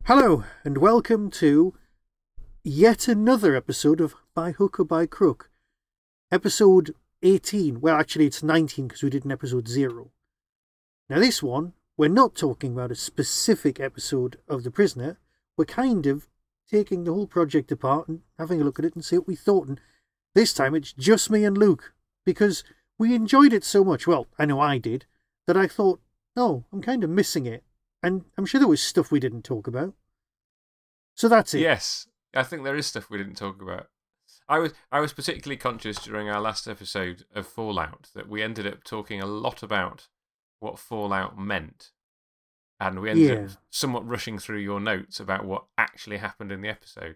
Hello, and welcome to yet another episode of By Hook or By Crook. Episode 18. Well, actually, it's 19 because we did an episode 0. Now, this one, we're not talking about a specific episode of The Prisoner. We're kind of taking the whole project apart and having a look at it and see what we thought. And this time, it's just me and Luke because we enjoyed it so much. Well, I know I did, that I thought, oh, I'm kind of missing it. And I'm sure there was stuff we didn't talk about. So that's it. Yes, I think there is stuff we didn't talk about. I was particularly conscious during our last episode of Fallout that we ended up talking a lot about what Fallout meant. And we ended up somewhat rushing through your notes about what actually happened in the episode.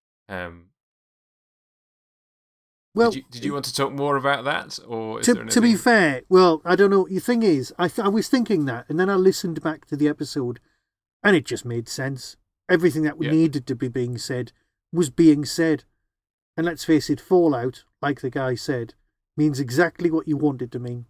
Well, did you want to talk more about that, or to be fair, well, I don't know. The thing is, I was thinking that, and then I listened back to the episode, and it just made sense. Everything that needed to be being said was being said, and let's face it, Fallout, like the guy said, means exactly what you want it to mean.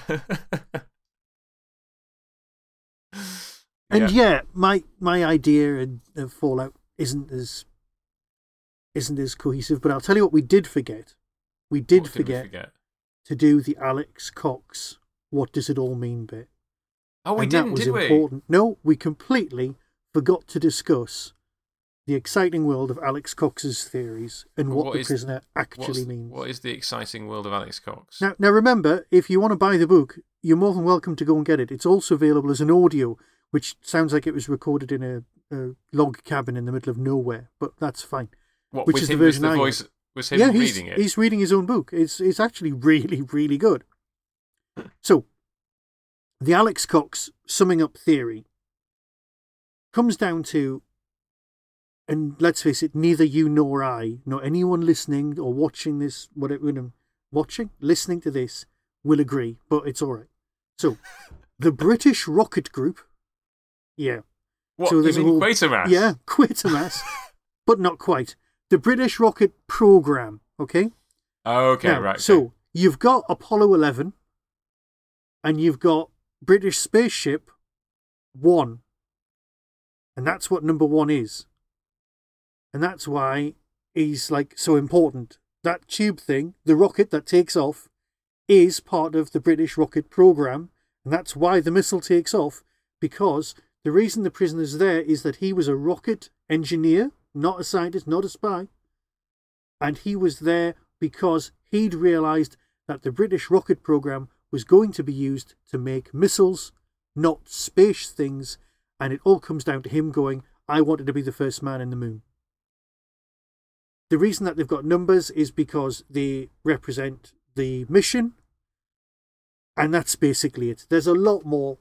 And my idea of Fallout isn't as cohesive. But I'll tell you what, we did forget. We did forget to do the Alex Cox "What does it all mean?" bit. Oh, did important. No, we completely forgot to discuss the exciting world of Alex Cox's theories and what the prisoner actually means. What is the exciting world of Alex Cox? Now remember, if you want to buy the book, you're more than welcome to go and get it. It's also available as an audio, which sounds like it was recorded in a log cabin in the middle of nowhere, but that's fine. What, which is the version I voice? Was him reading it? He's reading his own book. It's actually really, really good. So, the Alex Cox summing up theory comes down to, and let's face it, neither you nor I, nor anyone listening or watching this, listening to this, will agree, but it's all right. So, the British Rocket Group, What, so you mean Quatermass? Yeah, Quatermass, but not quite. The British Rocket Program, okay? Oh, okay, now, right. So, you've got Apollo 11, and you've got British Spaceship 1. And that's what number 1 is. And that's why he's so important. That tube thing, the rocket that takes off, is part of the British rocket program. And that's why the missile takes off, because the reason the prisoner's there is that he was a rocket engineer, not a scientist, not a spy. And he was there because he'd realised that the British rocket program was going to be used to make missiles, not space things. And it all comes down to him going, I wanted to be the first man in the moon. The reason that they've got numbers is because they represent the mission. And that's basically it. There's a lot more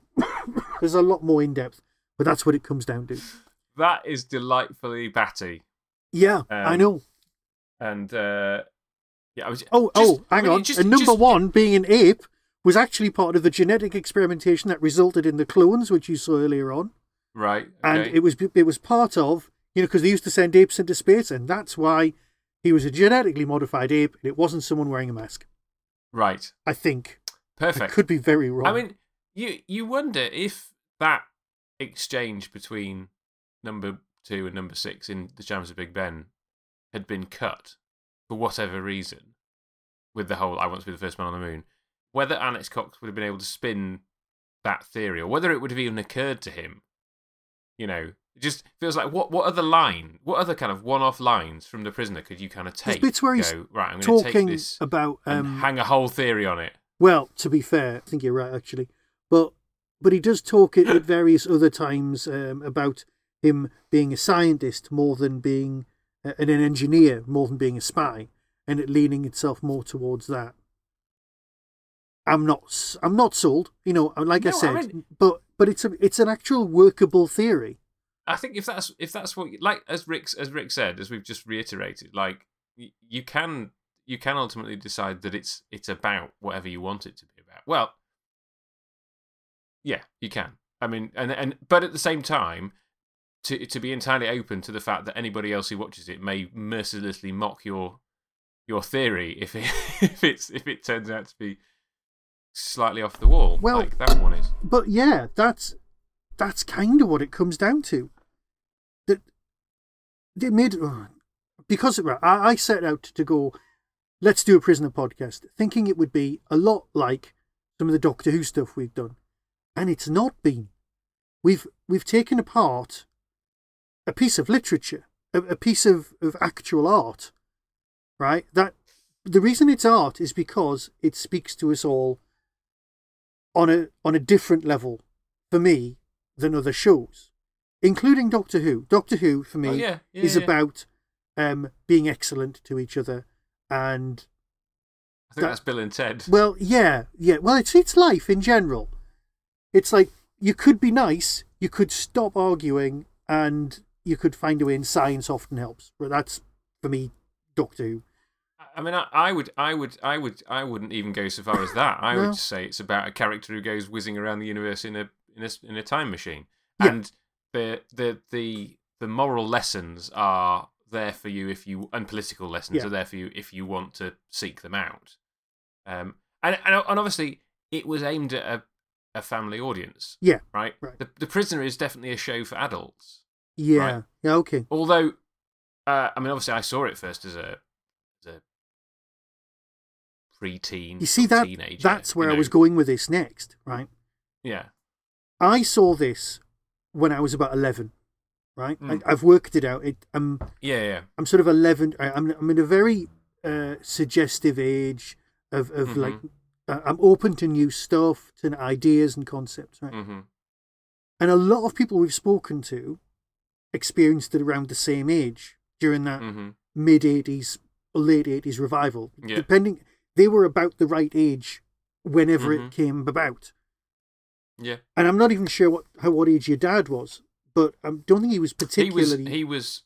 in depth, but that's what it comes down to. That is delightfully batty. Yeah, I know. And I was hang on. And number 1 being an ape was actually part of the genetic experimentation that resulted in the clones, which you saw earlier on. Right. Okay. And it was part of, because they used to send apes into space, and that's why he was a genetically modified ape, and it wasn't someone wearing a mask. Right. I think. Perfect. I could be very wrong. I mean, you wonder if that exchange between number 2 and number 6 in The Chimes of Big Ben had been cut for whatever reason, with the whole I want to be the first man on the moon, whether Alex Cox would have been able to spin that theory, or whether it would have even occurred to him. It just feels like what other kind of one-off lines from The Prisoner could you kind of take? There's bits where he's I'm going to take this about and hang a whole theory on it. Well, to be fair, I think you're right actually, but he does talk at various other times about him being a scientist more than being an engineer, more than being a spy, and it leaning itself more towards that. I'm not sold, like I said, but it's an actual workable theory. I think if that's what, like as Rick said, as we've just reiterated, like you can ultimately decide that it's about whatever you want it to be about. Well, yeah, you can. I mean, but at the same time, to be entirely open to the fact that anybody else who watches it may mercilessly mock your theory if it turns out to be slightly off the wall, like that one is. But yeah, that's kind of what it comes down to. It made because right, I set out to go. Let's do a Prisoner podcast, thinking it would be a lot like some of the Doctor Who stuff we've done, and it's not been. We've taken apart a piece of literature, a piece of actual art, right? That the reason it's art is because it speaks to us all on a different level for me than other shows, including Doctor Who. Doctor Who for me is about being excellent to each other, and I think that's Bill and Ted. Well, yeah. Well, it's life in general. It's like you could be nice, you could stop arguing, and you could find a way. And science often helps. But that's for me, Doctor Who. I mean, I wouldn't even go so far as that. I would say it's about a character who goes whizzing around the universe in a time machine, and the moral lessons are there for you and political lessons are there for you if you want to seek them out. And obviously it was aimed at a family audience. Yeah, right. The Prisoner is definitely a show for adults. Yeah, right? Yeah, okay. Although, I mean, obviously, I saw it first as a pre-teen. You see teenager. That's where I was going with this next, right? Yeah. I saw this when I was about 11, right? I've worked it out. I'm sort of 11. I'm in a very suggestive age of like I'm open to new stuff, to ideas and concepts, right? Mm-hmm. And a lot of people we've spoken to experienced it around the same age during that mid 80s, late 80s revival. Yeah. They were about the right age whenever it came about. Yeah. And I'm not even sure what age your dad was, but I don't think he was particularly. He was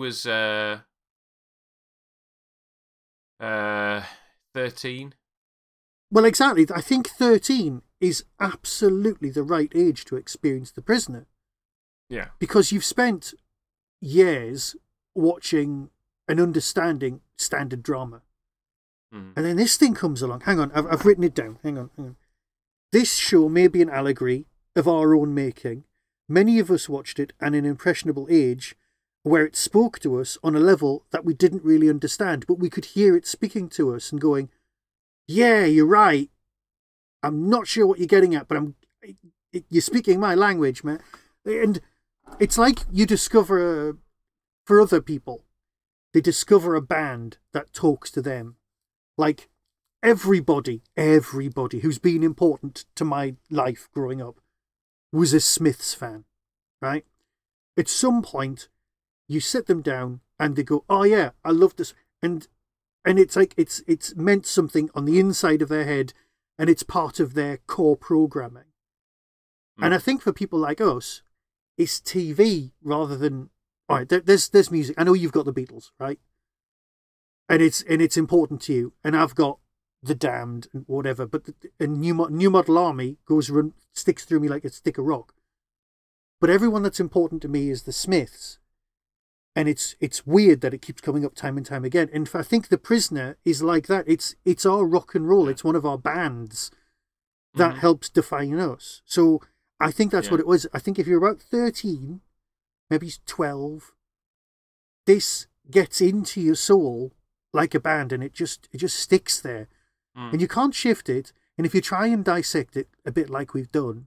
13. Well, exactly. I think 13 is absolutely the right age to experience The Prisoner. Yeah. Because you've spent years watching and understanding standard drama. And then this thing comes along. Hang on, I've written it down. Hang on. This show may be an allegory of our own making. Many of us watched it at an impressionable age where it spoke to us on a level that we didn't really understand, but we could hear it speaking to us and going, yeah, you're right. I'm not sure what you're getting at, but you're speaking my language, man. And it's like you discover, for other people, they discover a band that talks to them. Like everybody who's been important to my life growing up was a Smiths fan, right? At some point, you sit them down and they go, oh yeah, I love this. And it's like, it's meant something on the inside of their head and it's part of their core programming. And I think for people like us, it's TV rather than, all right, there's music. I know you've got the Beatles, right? And it's important to you. And I've got The Damned and whatever, but a New Model Army sticks through me like a stick of rock. But everyone that's important to me is the Smiths. And it's weird that it keeps coming up time and time again. And I think The Prisoner is like that. It's our rock and roll. It's one of our bands that helps define us. So I think that's what it was. I think if you're about 13, maybe 12, this gets into your soul like a band, and it just sticks there. And you can't shift it. And if you try and dissect it a bit like we've done,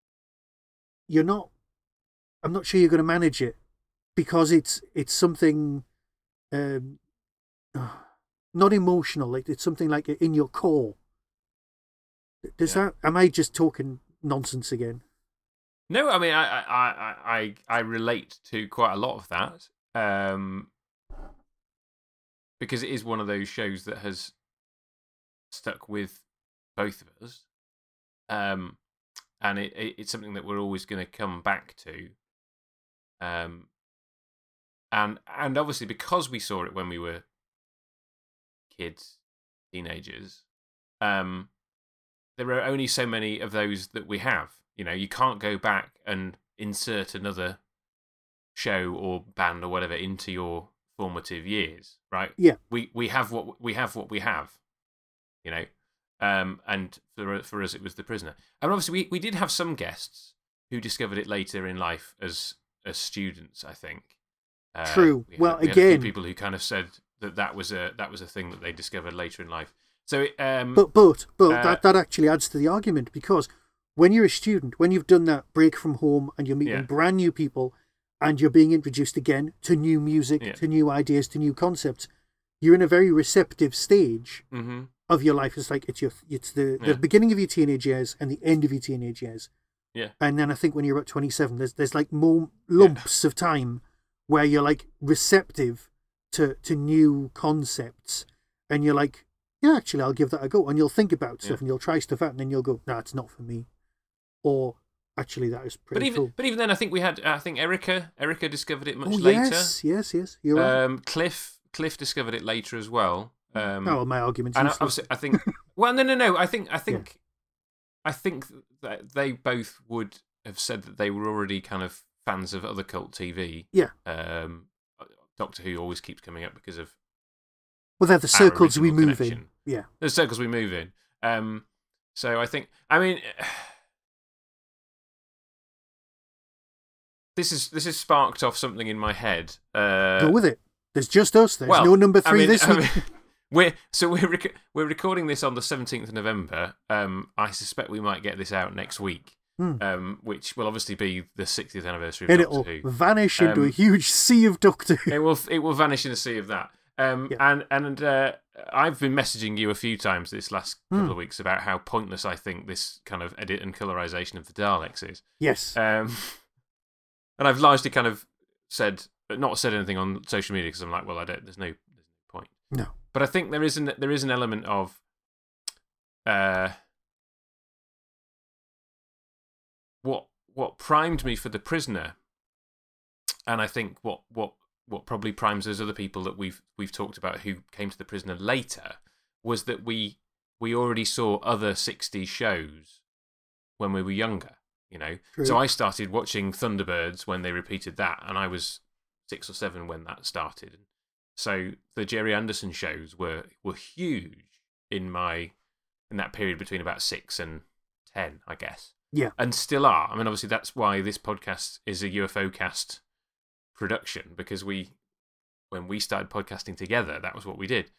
I'm not sure you're going to manage it, because it's something not emotional. Like it's something like in your core. Am I just talking nonsense again? No, I mean I relate to quite a lot of that. Because it is one of those shows that has stuck with both of us. And it's something that we're always going to come back to. And obviously because we saw it when we were kids, teenagers, there are only so many of those that we have. You know, you can't go back and insert another show or band or whatever into your formative years, right? Yeah. We have what we have, you know. And for us it was The Prisoner. And obviously we did have some guests who discovered it later in life as students, I think. True. Well, we had a few again, people who kind of said that was a thing that they discovered later in life. So, but that actually adds to the argument, because when you're a student, when you've done that break from home and you're meeting brand new people and you're being introduced again to new music, to new ideas, to new concepts, you're in a very receptive stage of your life. It's like it's the beginning of your teenage years and the end of your teenage years. Yeah. And then I think when you're at 27, there's like more lumps of time where you're like receptive to new concepts, and you're like, yeah, actually, I'll give that a go. And you'll think about stuff and you'll try stuff out, and then you'll go, nah, it's not for me. Or actually, that is pretty cool. But even then, I think Erica discovered it much later. Yes, you're right. Cliff discovered it later as well. My argument's and useless. I think. Well, no. I think that they both would have said that they were already kind of fans of other cult TV. Yeah. Doctor Who always keeps coming up because of. Well, they're the circles we move connection. in. Yeah. The circles we move in. So I think. I mean. This is sparked off something in my head. Go with it. There's just us. There's no number 3 this week. We're recording this on the 17th of November. I suspect we might get this out next week, which will obviously be the 60th anniversary of Doctor Who. It'll vanish into a huge sea of Doctor Who. It will vanish in a sea of that. And I've been messaging you a few times this last couple of weeks about how pointless I think this kind of edit and colorization of the Daleks is. Yes. And I've largely kind of not said anything on social media because I'm like, well, there's no point. No. But I think there is an element of what primed me for The Prisoner, and I think what probably primes those other people that we've talked about who came to The Prisoner later was that we already saw other 60s shows when we were younger. You know, True. So I started watching Thunderbirds when they repeated that, and I was 6 or 7 when that started. So the Jerry Anderson shows were huge in that period between about 6 and 10, I guess. Yeah, and still are. I mean, obviously that's why this podcast is a UFO cast production, because when we started podcasting together, that was what we did.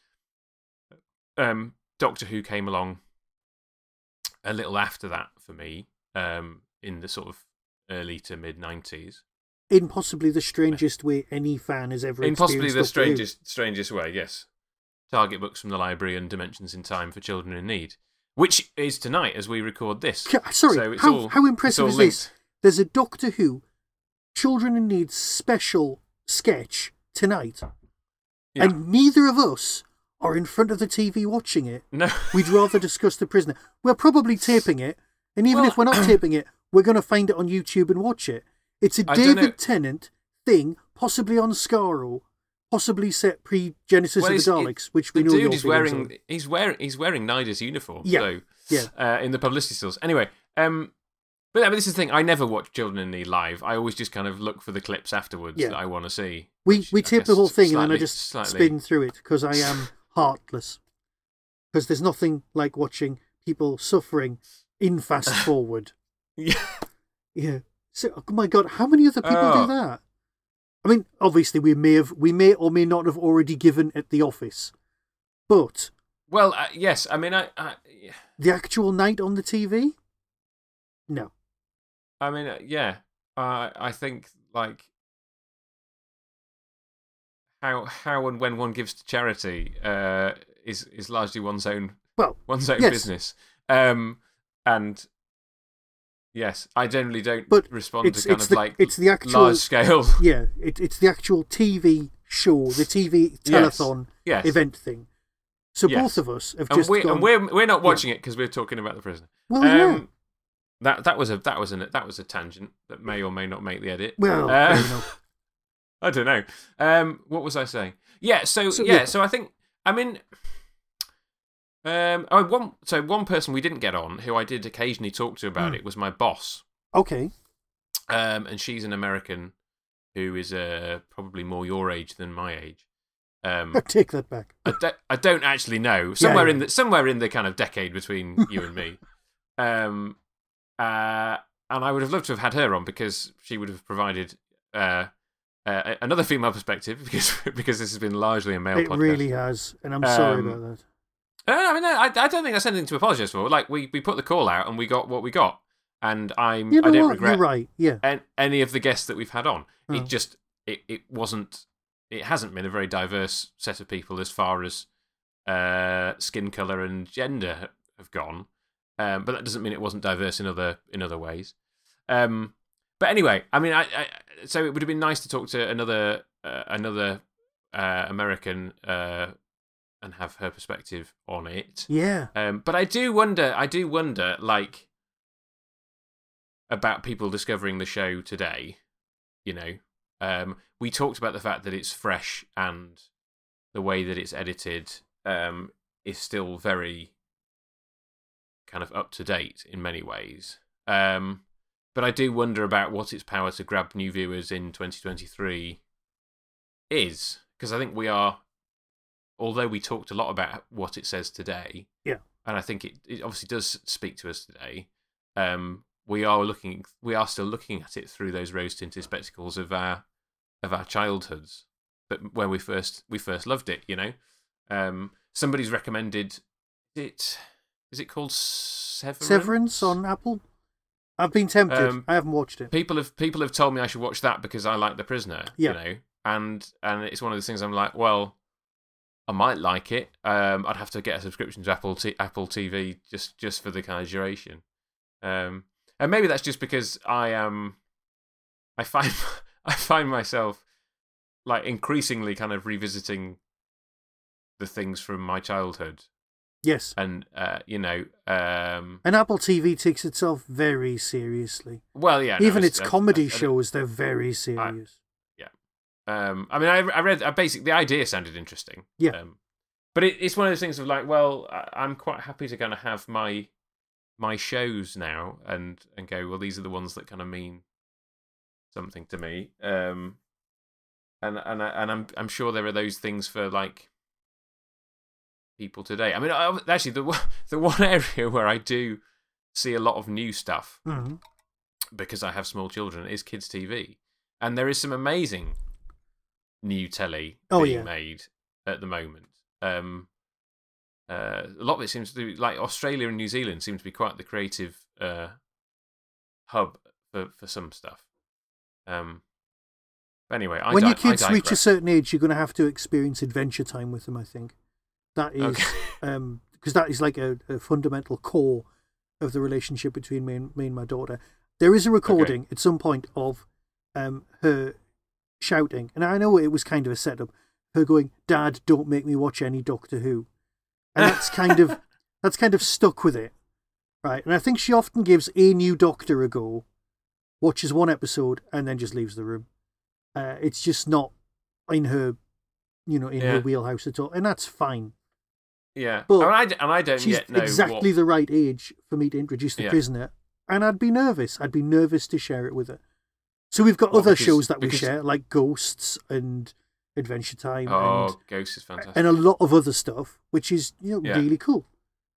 Doctor Who came along a little after that for me. In the sort of early to mid 90s. In possibly the strangest way any fan has ever experienced. In possibly the strangest way, yes. Target books from the library and Dimensions in Time for Children in Need, which is tonight as we record this. Sorry, so how impressive is linked. this? There's a Doctor Who Children in Need special sketch tonight, and neither of us are in front of the TV watching it. No. We'd rather discuss The Prisoner. We're probably taping it, and even if we're not taping it, we're going to find it on YouTube and watch it. It's a David Tennant thing, possibly on Skaro, possibly set pre-Genesis of the Daleks, which we know you're wearing. He's wearing Nyder's uniform. Yeah, in the publicity stills. Anyway, but this is the thing. I never watch Children in Need live. I always just kind of look for the clips afterwards that I want to see. We tape the whole thing and then I just spin through it because I am heartless. Because there's nothing like watching people suffering in fast forward. Yeah. So, oh my God, how many other people do that? I mean, obviously, we may or may not have already given at the office, but yes. I mean, the actual night on the TV. No. I mean, I think like how and when one gives to charity is largely one's own business. And yes, I generally don't respond to kind of like it's the actual large scale. Yeah, it's the actual TV show, the TV telethon event thing. So both of us have just gone, and we're not watching it because we're talking about The Prisoner. Well, that was a tangent that may or may not make the edit. Well, I don't know. What was I saying? So I think, I mean, one person we didn't get on who I did occasionally talk to about it was my boss. Okay. And she's an American who is probably more your age than my age. I take that back. I don't actually know. Somewhere in the kind of decade between you and me. And I would have loved to have had her on because she would have provided another female perspective, because this has been largely a male podcast. It really has, and I'm sorry about that. I don't think that's anything to apologise for. Like, we put the call out and we got what we got. And I don't regret You're right. Yeah. any of the guests that we've had on. Oh. It hasn't been a very diverse set of people as far as skin colour and gender have gone. But that doesn't mean it wasn't diverse in other ways. But anyway, I mean, so it would have been nice to talk to another American and have her perspective on it. Yeah. But I do wonder, like, about people discovering the show today. You know, we talked about the fact that it's fresh and the way that it's edited is still very kind of up to date in many ways. But I do wonder about what its power to grab new viewers in 2023 is, because I think we are. Although we talked a lot about what it says today, yeah, and I think it obviously does speak to us today. We are still looking at it through those rose-tinted spectacles of our childhoods, but when we first loved it, you know. Somebody's recommended it. Is it called Severance? Severance on Apple. I've been tempted. I haven't watched it. People have told me I should watch that because I like The Prisoner. Yeah. You know, and it's one of those things. I'm like, well, I might like it. I'd have to get a subscription to Apple TV just for the kind of duration. And maybe that's just because I find myself like increasingly kind of revisiting the things from my childhood. Yes. And you know, and Apple TV takes itself very seriously. Well, yeah. Even its comedy shows, they're very serious. I mean, I read basically the idea sounded interesting. Yeah. But it's one of those things of like, well, I'm quite happy to kind of have my shows now and go, well, these are the ones that kind of mean something to me. And I'm sure there are those things for like people today. I mean, actually, the one area where I do see a lot of new stuff because I have small children is kids' TV, and there is some amazing new telly being made at the moment. A lot of it seems to be like Australia and New Zealand seem to be quite the creative hub for some stuff. Anyway, when your kids reach a certain age, you're going to have to experience Adventure Time with them. I think that is because that is like a fundamental core of the relationship between me and my daughter. There is a recording at some point of her shouting, and I know it was kind of a setup, her going, "Dad, don't make me watch any Doctor Who," and that's kind of stuck with it, right? And I think she often gives a new Doctor a go, watches one episode, and then just leaves the room. It's just not in her, her wheelhouse at all, and that's fine. Yeah, but I don't she's yet know exactly the right age for me to introduce The Prisoner, and I'd be nervous. I'd be nervous to share it with her. So we've got other shows that we share, like Ghosts and Adventure Time. Oh, Ghosts is fantastic. And a lot of other stuff, which is really cool.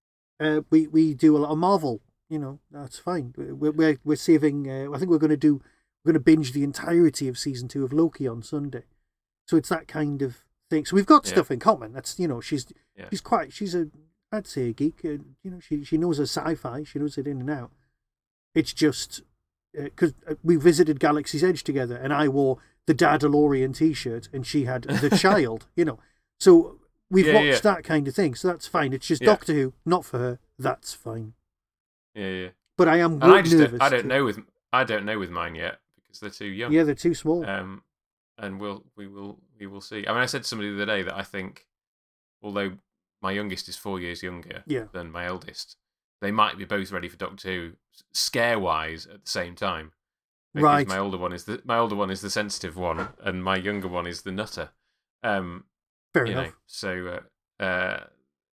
We do a lot of Marvel. That's fine. We're saving. I think we're going to binge the entirety of season 2 of Loki on Sunday. So it's that kind of thing. So we've got stuff in common. That's she's I'd say a geek. She knows her sci-fi. She knows it in and out. It's just. Because we visited Galaxy's Edge together, and I wore the Dadalorian T-shirt, and she had the Child. So we've watched that kind of thing. So that's fine. It's just Doctor Who, not for her. That's fine. Yeah. But I am nervous. I don't know with mine yet because they're too young. Yeah, they're too small. And we will see. I mean, I said to somebody the other day that I think, although my youngest is 4 years younger than my eldest, they might be both ready for Doctor Who, scare-wise, at the same time. Because right. My older one is the sensitive one, and my younger one is the nutter. Fair enough. So, and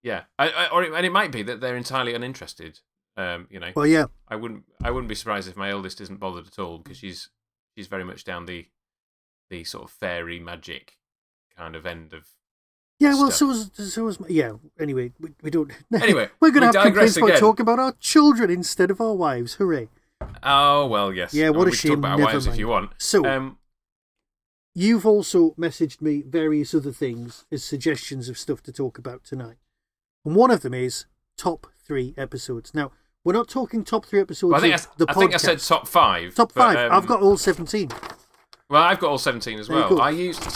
it might be that they're entirely uninterested. Well, yeah. I wouldn't be surprised if my eldest isn't bothered at all because she's very much down the sort of fairy magic kind of end of. Yeah, well, so was anyway, we don't. Anyway, we're going to have complaints about talking about our children instead of our wives. Hooray! Oh well, yes. Yeah, what a shame. We can talk about our wives if you want. So, you've also messaged me various other things as suggestions of stuff to talk about tonight. And one of them is top 3 episodes. Now, we're not talking top 3 episodes Well, of the podcast. I think I said top 5. Top 5. I've got all 17. Well, I've got all 17 as well. Cool.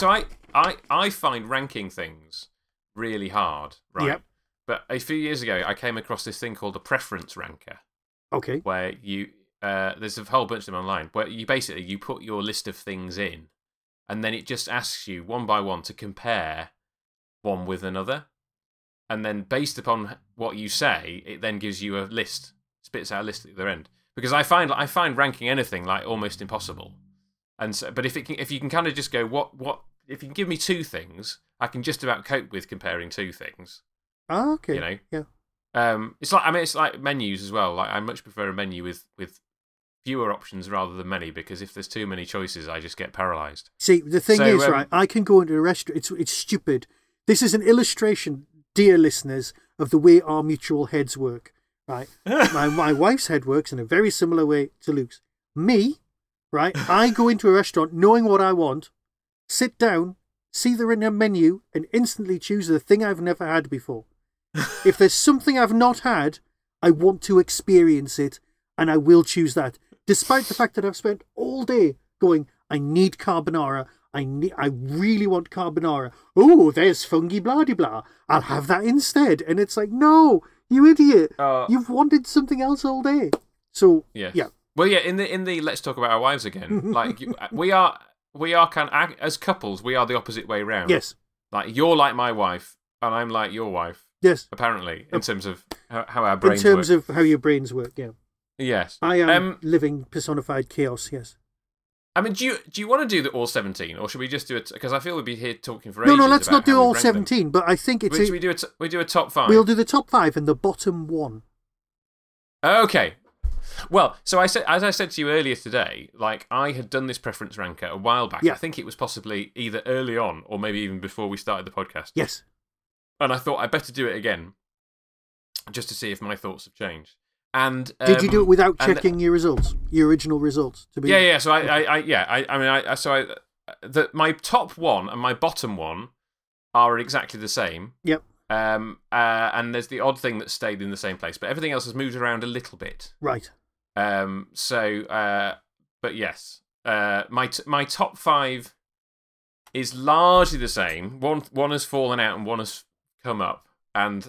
I find ranking things really hard, right? Yep. But a few years ago, I came across this thing called a preference ranker. Okay. Where you there's a whole bunch of them online where you put your list of things in, and then it just asks you one by one to compare one with another, and then based upon what you say, it then gives you a list, spits out a list at the other end. Because I find ranking anything like almost impossible, and so, but if you can kind of just go what if you can give me 2 things, I can just about cope with comparing 2 things. Ah, okay. You know, yeah. It's like menus as well. Like I much prefer a menu with fewer options rather than many, because if there's too many choices, I just get paralysed. See, the thing is, right, I can go into a restaurant. It's stupid. This is an illustration, dear listeners, of the way our mutual heads work. Right, my wife's head works in a very similar way to Luke's. Me, right, I go into a restaurant knowing what I want, sit down, see the menu, and instantly choose the thing I've never had before. If there's something I've not had, I want to experience it, and I will choose that. Despite the fact that I've spent all day going, I need carbonara. I really want carbonara. Oh, there's fungi blah de blah. I'll have that instead. And it's like, no, you idiot. You've wanted something else all day. So yeah. Well, yeah. In the let's talk about our wives again. Like we are kind of, as couples, we are the opposite way round. Yes. Like you're like my wife, and I'm like your wife. Yes. Apparently, in terms of how our brains work. In terms of how your brains work, yeah. Yes. I am living personified chaos, yes. I mean, do you want to do the all 17, or should we just do it? Because I feel we'd be here talking for ages. No, let's not do all 17, them. but I think it's... Should we do a top 5? We'll do the top 5 and the bottom 1. Okay. Well, so as I said to you earlier today, like I had done this preference ranker a while back. Yeah. I think it was possibly either early on or maybe even before we started the podcast. Yes. And I thought I'd better do it again, just to see if my thoughts have changed. And did you do it without checking your results, your original results? Yeah. So my top 1 and my bottom 1 are exactly the same. Yep. And there's the odd thing that stayed in the same place, but everything else has moved around a little bit. Right. But yes, my top 5 is largely the same. One has fallen out and one has come up, and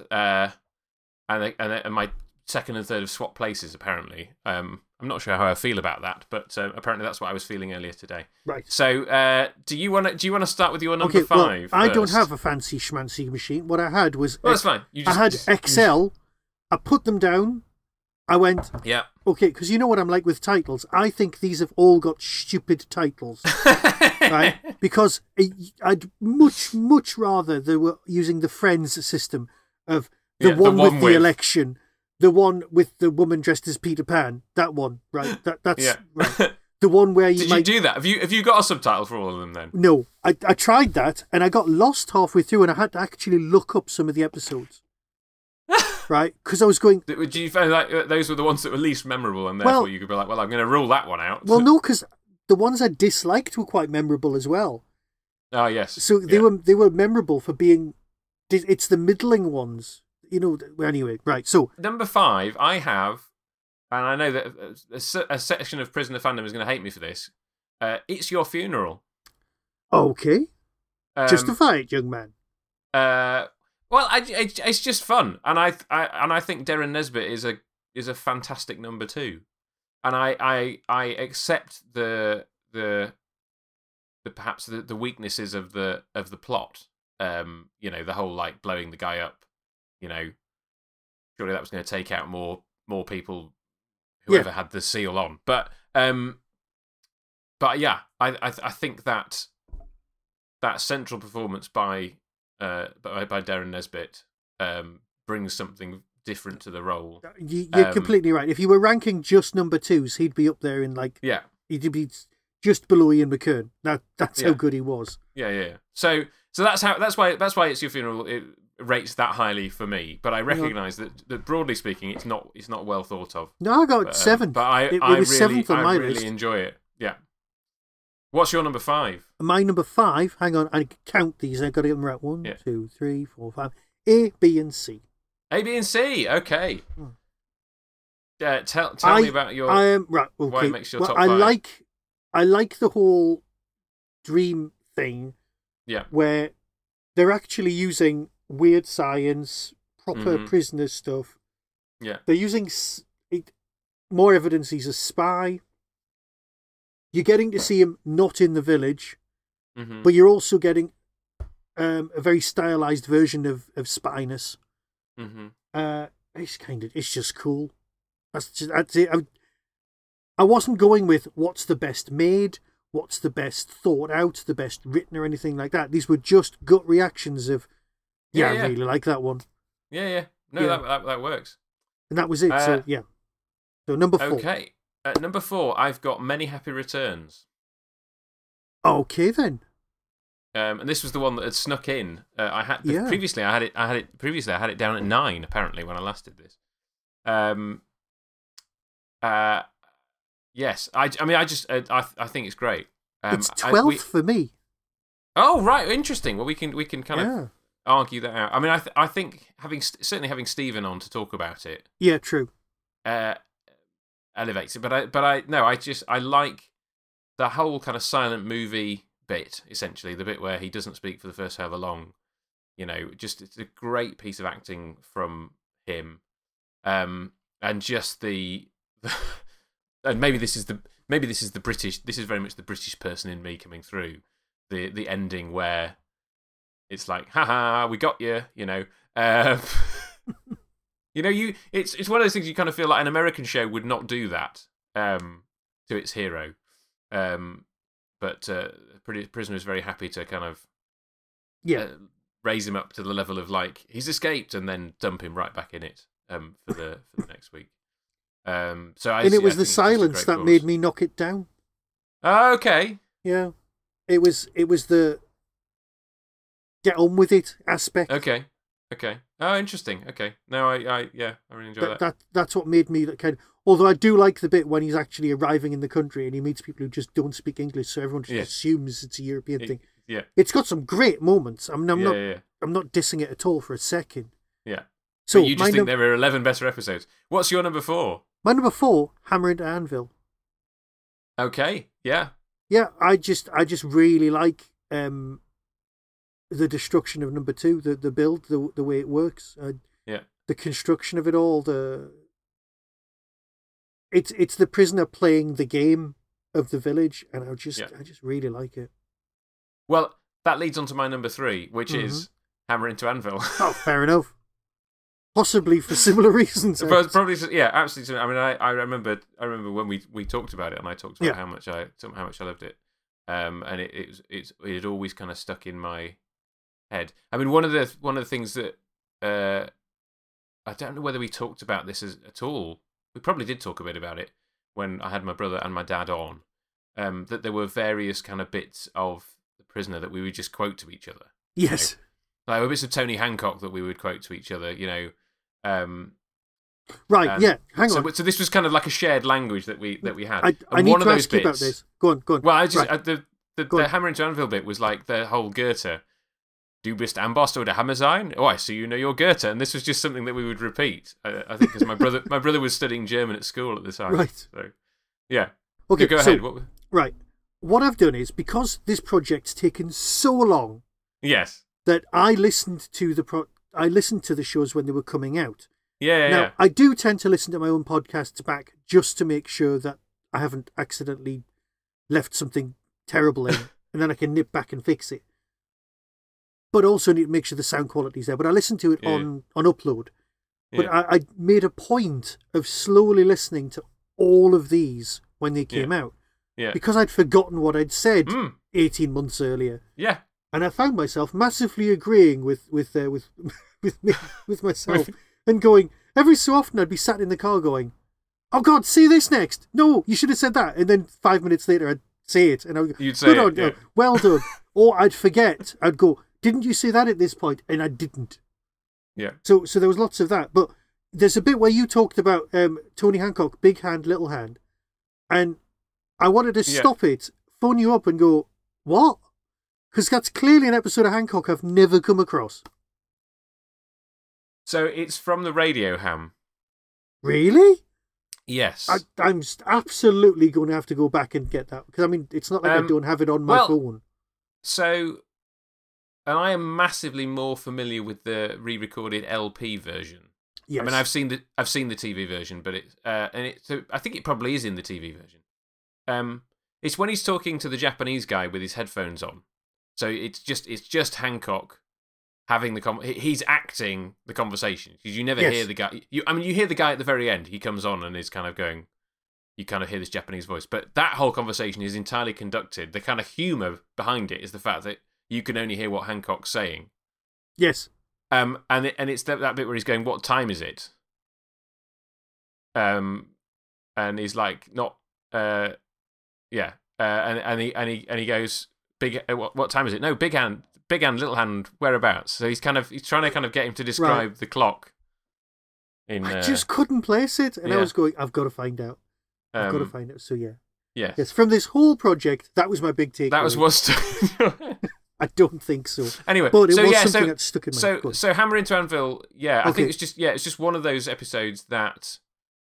my second and third have swapped places. Apparently, I'm not sure how I feel about that, but apparently that's what I was feeling earlier today. Right. So, do you want to start with your number 5? Well, I don't have a fancy schmancy machine. What I had was that's fine. I had Excel. I put them down. I went, yeah. Okay, because you know what I'm like with titles. I think these have all got stupid titles, right? Because I'd much rather they were using the Friends system of the one with the election, the one with the woman dressed as Peter Pan, that one, right? That's right. The one where you Did you do that? Have you got a subtitle for all of them then? No, I tried that and I got lost halfway through and I had to actually look up some of the episodes. Right, because I was going. Did you find like those were the ones that were least memorable, and therefore you could be like, "Well, I'm going to rule that one out." Well, no, because the ones I disliked were quite memorable as well. Oh yes. So they were memorable for being. It's the middling ones, you know. Anyway, right. So number 5, I have, and I know that a section of Prisoner fandom is going to hate me for this. It's Your Funeral. Okay. Justify it, young man. Well, it's just fun, and I think Darren Nesbitt is a fantastic number 2, and I accept the perhaps the weaknesses of the plot. You know, the whole like blowing the guy up. You know, surely that was going to take out more people, whoever had the seal on. But yeah, I think that central performance by Darren Nesbitt brings something different to the role. You're completely right. If you were ranking just number 2s, he'd be up there in like he'd be just below Ian McKern. That's how good he was. Yeah. So that's why It's Your Funeral. It rates that highly for me, but I recognise that broadly speaking, it's not well thought of. No, I got 7. But I was really 7th on my list. Really enjoy it. Yeah. What's your number 5? My number 5, hang on, I can count these. I've got to get them right. 1, Yeah. 2, 3, 4, 5. A, B, and C. A, B, and C. Okay. Tell me about your. Right. Okay. Why it makes your top I 5. I like the whole dream thing. Yeah. Where they're actually using weird science, proper prisoner stuff. Yeah. They're using more evidence he's a spy. You're getting to see him not in the village, but you're also getting a very stylized version of spyness. It's just cool. That's it. I wasn't going with what's the best made, what's the best thought out, the best written, or anything like that. These were just gut reactions of, I really like that one. Yeah. No, that works. And that was it. So number 4. Okay. At number 4, I've got Many Happy Returns. Okay then. And this was the one that had snuck in. Previously I had it down at 9 apparently when I last did this. Yes. I think it's great. It's 12th for me. Oh right, interesting. Well, we can kind of argue that out. I mean, I think certainly having Stephen on to talk about it. Yeah, true. Elevates it, but I like the whole kind of silent movie bit. Essentially, the bit where he doesn't speak for the first however long. It's a great piece of acting from him, and just and maybe this is the British. This is very much the British person in me coming through. The ending where it's like, haha, we got you. It's one of those things you kind of feel like an American show would not do that to its hero, but Prisoner is very happy to kind of raise him up to the level of like he's escaped and then dump him right back in it for the next week. It was the silence that made me knock it down. Oh, okay. Yeah, it was the get on with it aspect. Okay. Oh, interesting. Okay. No, I really enjoy that. That's what made me kind of. Although I do like the bit when he's actually arriving in the country and he meets people who just don't speak English, so everyone just assumes it's a European thing. Yeah. It's got some great moments. I'm not dissing it at all for a second. Yeah. So but you just think there are 11 better episodes. What's your number 4? My number 4, Hammer into Anvil. Okay. Yeah. Yeah, I just really like the destruction of number 2, the build, the way it works, the construction of it all. It's the prisoner playing the game of the village, and I just really like it. Well, that leads on to my number 3, which is Hammer into Anvil. Oh, fair enough. Possibly for similar reasons. Probably, yeah, absolutely. I mean, I remember when we talked about it, and I talked about how much I loved it, and it had always kind of stuck in my head. I mean, one of the things that I don't know whether we talked about this at all. We probably did talk a bit about it when I had my brother and my dad on. That there were various kind of bits of The Prisoner that we would just quote to each other. Yes, like bits of Tony Hancock that we would quote to each other. Right. Yeah. Hang on. So this was kind of like a shared language that we had. I need to ask you about this. Go on. Well, the Hammer into Anvil bit was like the whole Goethe. Du bist Amboss oder Hammer sein? Oh, I see you know your Goethe. And this was just something that we would repeat. I think because my brother was studying German at school at the time. Right. So, yeah. Okay, go ahead. Right. What I've done is, because this project's taken so long, yes, that I listened to the shows when they were coming out. Yeah. I do tend to listen to my own podcasts back just to make sure that I haven't accidentally left something terrible in, and then I can nip back and fix it. But also need to make sure the sound quality's there. But I listen to it on upload. But I made a point of slowly listening to all of these when they came out. Yeah. Because I'd forgotten what I'd said 18 months earlier. Yeah. And I found myself massively agreeing with myself and going, every so often I'd be sat in the car going, oh God, say this next. No, you should have said that. And then 5 minutes later I'd say it. And you'd say good on, well done. Or I'd forget. I'd go, didn't you say that at this point? And I didn't. Yeah. So there was lots of that. But there's a bit where you talked about Tony Hancock, big hand, little hand. And I wanted to stop it phone you up and go, what? Because that's clearly an episode of Hancock I've never come across. So it's from the Radio Ham. Really? Yes. I'm absolutely going to have to go back and get that. Because, I mean, it's not like I don't have it on my phone. So, and I am massively more familiar with the re-recorded LP version. Yes. I mean, I've seen the TV version, but so I think it probably is in the TV version. It's when he's talking to the Japanese guy with his headphones on. So it's just Hancock having he's acting the conversation, because you never hear the guy. You hear the guy at the very end. He comes on and is kind of going. You kind of hear this Japanese voice, but that whole conversation is entirely conducted. The kind of humour behind it is the fact that you can only hear what Hancock's saying. Yes. And it's that bit where he's going, "What time is it?" And he's like, "Not, yeah." And he goes, "Big, what time is it?" "No, big hand, little hand, whereabouts?" So he's trying to kind of get him to describe the clock. I just couldn't place it, and I was going, "I've got to find out. I've got to find out." So yes. From this whole project, that was my big takeaway. That was what's. I don't think so. Anyway, but it was something that stuck in my head. So Hammer into Anvil, I think it's just one of those episodes that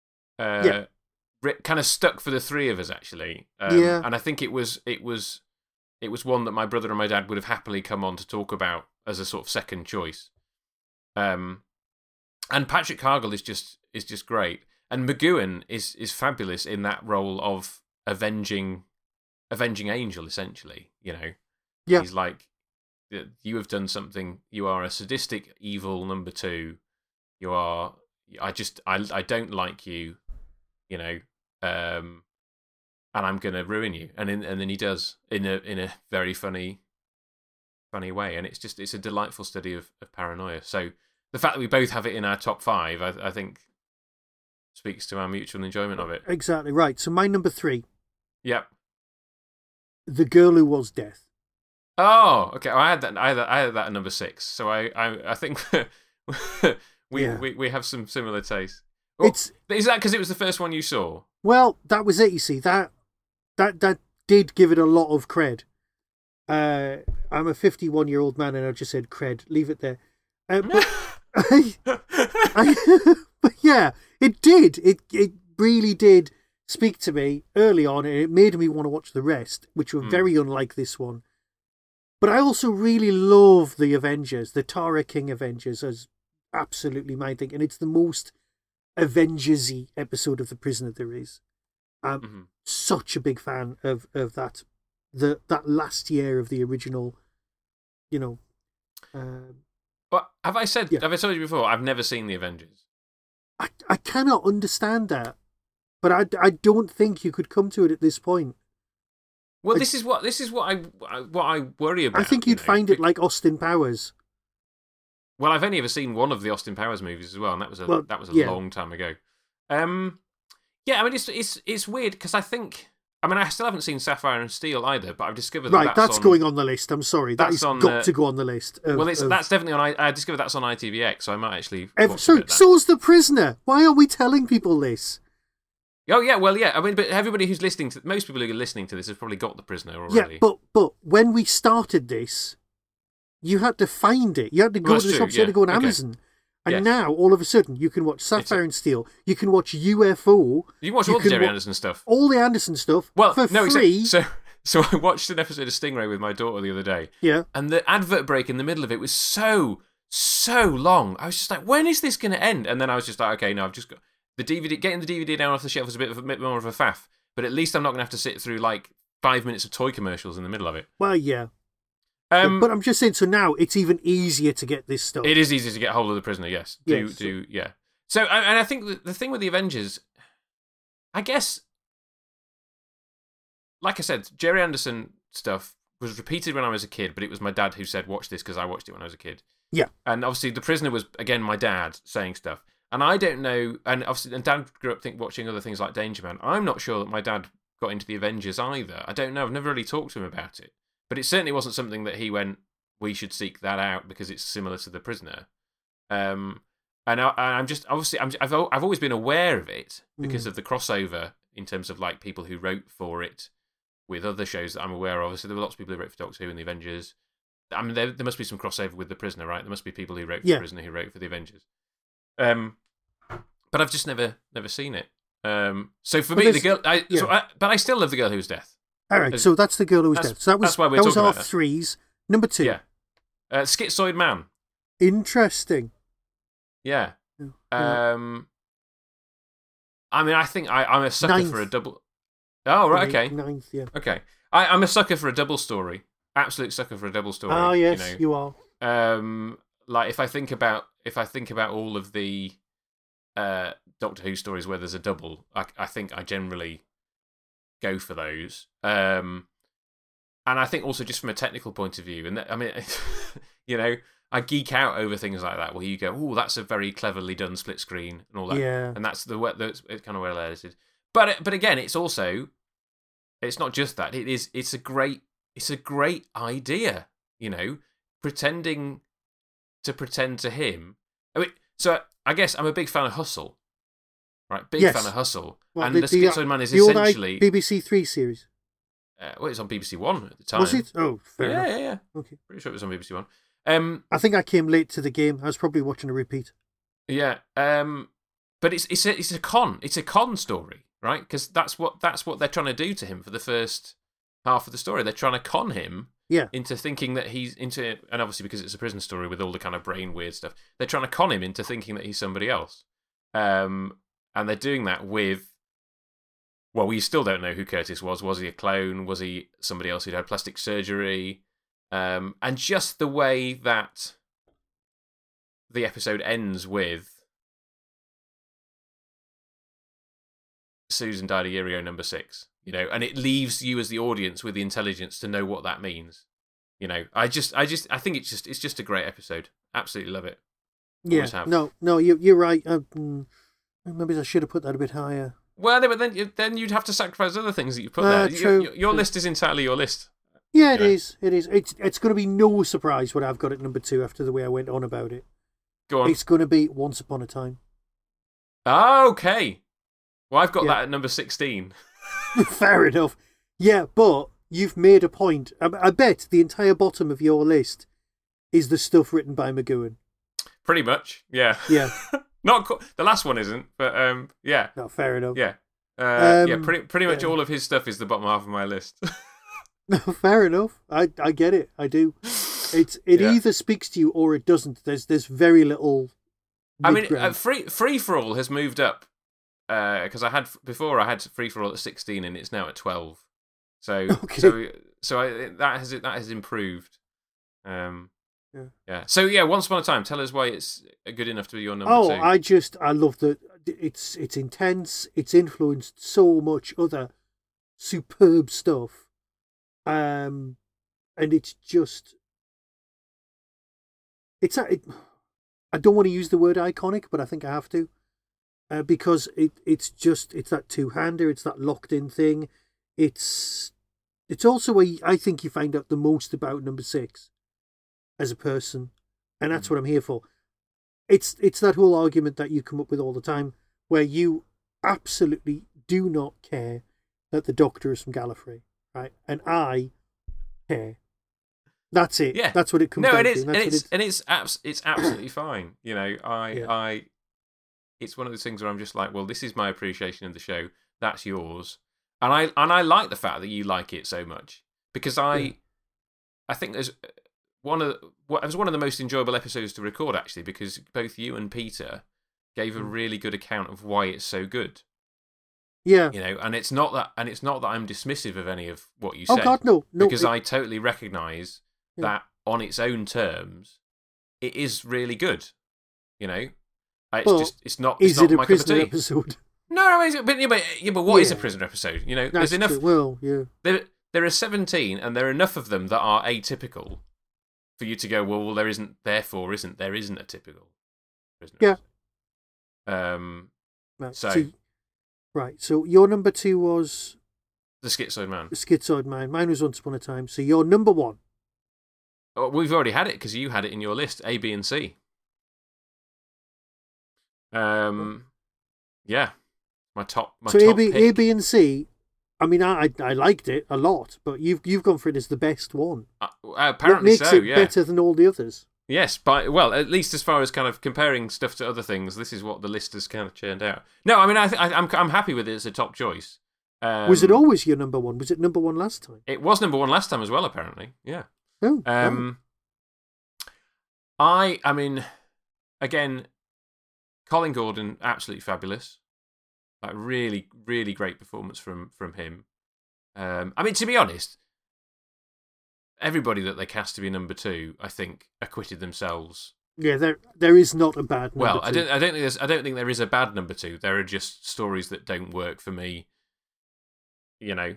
kind of stuck for the three of us, actually. And I think it was one that my brother and my dad would have happily come on to talk about as a sort of second choice. And Patrick Cargill is just great, and McGowan is fabulous in that role of avenging angel, essentially. You know. Yeah. He's like, you have done something. You are a sadistic, evil number two. You are. I don't like you. You know. And I'm gonna ruin you. And then he does in a very funny way. And it's a delightful study of paranoia. So the fact that we both have it in our top 5, I think, speaks to our mutual enjoyment of it. Exactly right. So my number 3. Yep. The Girl Who Was Death. Oh, okay. I had that at number 6. So I think we have some similar tastes. Well, is that because it was the first one you saw? Well, that was it. You see, that did give it a lot of cred. I'm a 51-year-old man, and I just said cred. Leave it there. But yeah, it did. It really did speak to me early on, and it made me want to watch the rest, which were very unlike this one. But I also really love the Avengers. The Tara King Avengers is absolutely my thing, and it's the most Avengers-y episode of The Prisoner there is. I'm such a big fan of that. That last year of the original, you know. But have I told you before? I've never seen the Avengers. I cannot understand that, but I don't think you could come to it at this point. Well, this is what I worry about. I think you'd find it like Austin Powers. Well, I've only ever seen one of the Austin Powers movies as well, and that was a long time ago. Yeah, I mean it's weird because I still haven't seen Sapphire and Steel either, but I've discovered that's going on the list. I'm sorry, that's got to go on the list. That's definitely on. I discovered that's on ITVX, so I might actually. So's The Prisoner. Why are we telling people this? Oh yeah, well yeah. I mean, but everybody who's listening to most people who are listening to this have probably got The Prisoner already. Yeah, but when we started this, you had to find it. You had to go to the shops. You had to go on Amazon. And now, all of a sudden, you can watch Sapphire and Steel. You can watch UFO. You can watch all the Jerry Anderson stuff. All the Anderson stuff for free. So I watched an episode of Stingray with my daughter the other day. Yeah. And the advert break in the middle of it was so long. I was just like, when is this going to end? And then I was just like, okay, no, I've just got the DVD. Getting the DVD down off the shelf was a bit more of a faff. But at least I'm not going to have to sit through like 5 minutes of toy commercials in the middle of it. Well, yeah. But I'm just saying, so now it's even easier to get this stuff. It is easier to get hold of The Prisoner, yes. Yeah. So, and I think the thing with the Avengers, I guess, like I said, Jerry Anderson stuff was repeated when I was a kid, but it was my dad who said, watch this, because I watched it when I was a kid. Yeah. And obviously, The Prisoner was, again, my dad saying stuff. And I don't know, and obviously, and Dad grew up watching other things like Danger Man. I'm not sure that my dad got into the Avengers either. I don't know. I've never really talked to him about it. But it certainly wasn't something that he went, we should seek that out because it's similar to The Prisoner. And I'm just, obviously, I've always been aware of it because of the crossover in terms of like people who wrote for it with other shows that I'm aware of. Obviously, there were lots of people who wrote for Doctor Who and the Avengers. I mean, there must be some crossover with The Prisoner, right? There must be people who wrote for The Prisoner who wrote for the Avengers. But I've just never seen it. So for me, the girl, but I still love The Girl Who Was Death. All right, so that's The Girl Who Was Death. So that's why we're that was talking our about threes. Number 2. Yeah, Schizoid Man. Interesting. Yeah. I mean, I think I'm a sucker for a double. Oh, right, okay. 9th, yeah. Okay, I'm a sucker for a double story. Absolute sucker for a double story. Oh yes, you are. Like if I think about all of the Doctor Who stories where there's a double, I think I generally go for those. And I think also just from a technical point of view, and I mean, I geek out over things like that where you go, oh, that's a very cleverly done split screen and all that. Yeah. And that's it's kind of well edited. But again, it's not just that. It's a great idea, pretending to pretend to him. I mean, so I guess I'm a big fan of Hustle, right? Big fan of Hustle. Well, and the Schizoid Man is essentially BBC 3 series. It's on BBC One at the time. Was it? Oh, fair enough. Yeah. Okay. Pretty sure it was on BBC One. I think I came late to the game. I was probably watching a repeat. Yeah. But it's a con. It's a con story, right? Because that's what they're trying to do to him for the first half of the story. They're trying to con him into thinking that he's into, and obviously because it's a prison story with all the kind of brain weird stuff, they're trying to con him into thinking that he's somebody else. And they're doing that with, well, we still don't know who Curtis was. Was he a clone? Was he somebody else who'd had plastic surgery? And just the way that the episode ends with Susan Diario number 6, and it leaves you as the audience with the intelligence to know what that means. I think it's just a great episode. Absolutely love it. Yeah. No, you're right. Maybe I should have put that a bit higher. Well, but then you'd have to sacrifice other things that you put there. True. Your list is entirely your list. Yeah, it is. It is. It's going to be no surprise what I've got at number 2 after the way I went on about it. Go on. It's going to be Once Upon a Time. Okay. Well, I've got that at number 16. Fair enough. Yeah, but you've made a point. I bet the entire bottom of your list is the stuff written by McGowan. Pretty much, yeah. Yeah. The last one isn't, but yeah. No, fair enough. Yeah. Pretty much all of his stuff is the bottom half of my list. No, fair enough. I get it. I do. It either speaks to you or it doesn't. There's very little. I mean, Free for All has moved up because I had Free for All at 16 and it's now at 12. So okay. that has improved. Yeah. So yeah, Once Upon a Time. Tell us why it's good enough to be your number 2. I love that. It's intense. It's influenced so much other superb stuff. And it's just, I don't want to use the word iconic, but I think I have to, because it's that two-hander, it's that locked-in thing. It's also where I think you find out the most about number 6 as a person, and that's what I'm here for. It's that whole argument that you come up with all the time, where you absolutely do not care that the Doctor is from Gallifrey. Right, and I care. That's it. Yeah, that's what it comes down to. It's absolutely fine. It's one of those things where I'm just like, well, this is my appreciation of the show. That's yours, and I like the fact that you like it so much because I think it was one of the most enjoyable episodes to record actually because both you and Peter gave a really good account of why it's so good. Yeah, and it's not that I'm dismissive of any of what you said. Oh God, no, because I totally recognise that on its own terms, it is really good. It's not. Is it's it not a prisoner episode? No, but what is a prisoner episode? There's enough. True. Well, yeah. There are 17, and there are enough of them that are atypical for you to go. Well, there isn't. Therefore, there isn't a typical prisoner. Yeah. Episode. Right, so your number 2 was The Schizoid Man. The Schizoid Man. Mine was Once Upon a Time. So your number 1. Oh, we've already had it because you had it in your list. A, B, and C. Yeah, my top. A, B, and C I mean, I liked it a lot, but you've gone for it as the best one. Apparently what makes so, it yeah. better than all the others? Yes, well, at least as far as kind of comparing stuff to other things, this is what the list has kind of churned out. No, I mean, I'm happy with it as a top choice. Was it always your number one? Was it number one last time? It was number one last time as well, apparently. Yeah. Oh. Right. I mean, again, Colin Gordon, absolutely fabulous. Like, really, really great performance from him. I mean, to be honest, everybody that they cast to be number two, I think, acquitted themselves. Yeah, there is not a bad number two. I don't think there is a bad number two. There are just stories that don't work for me. But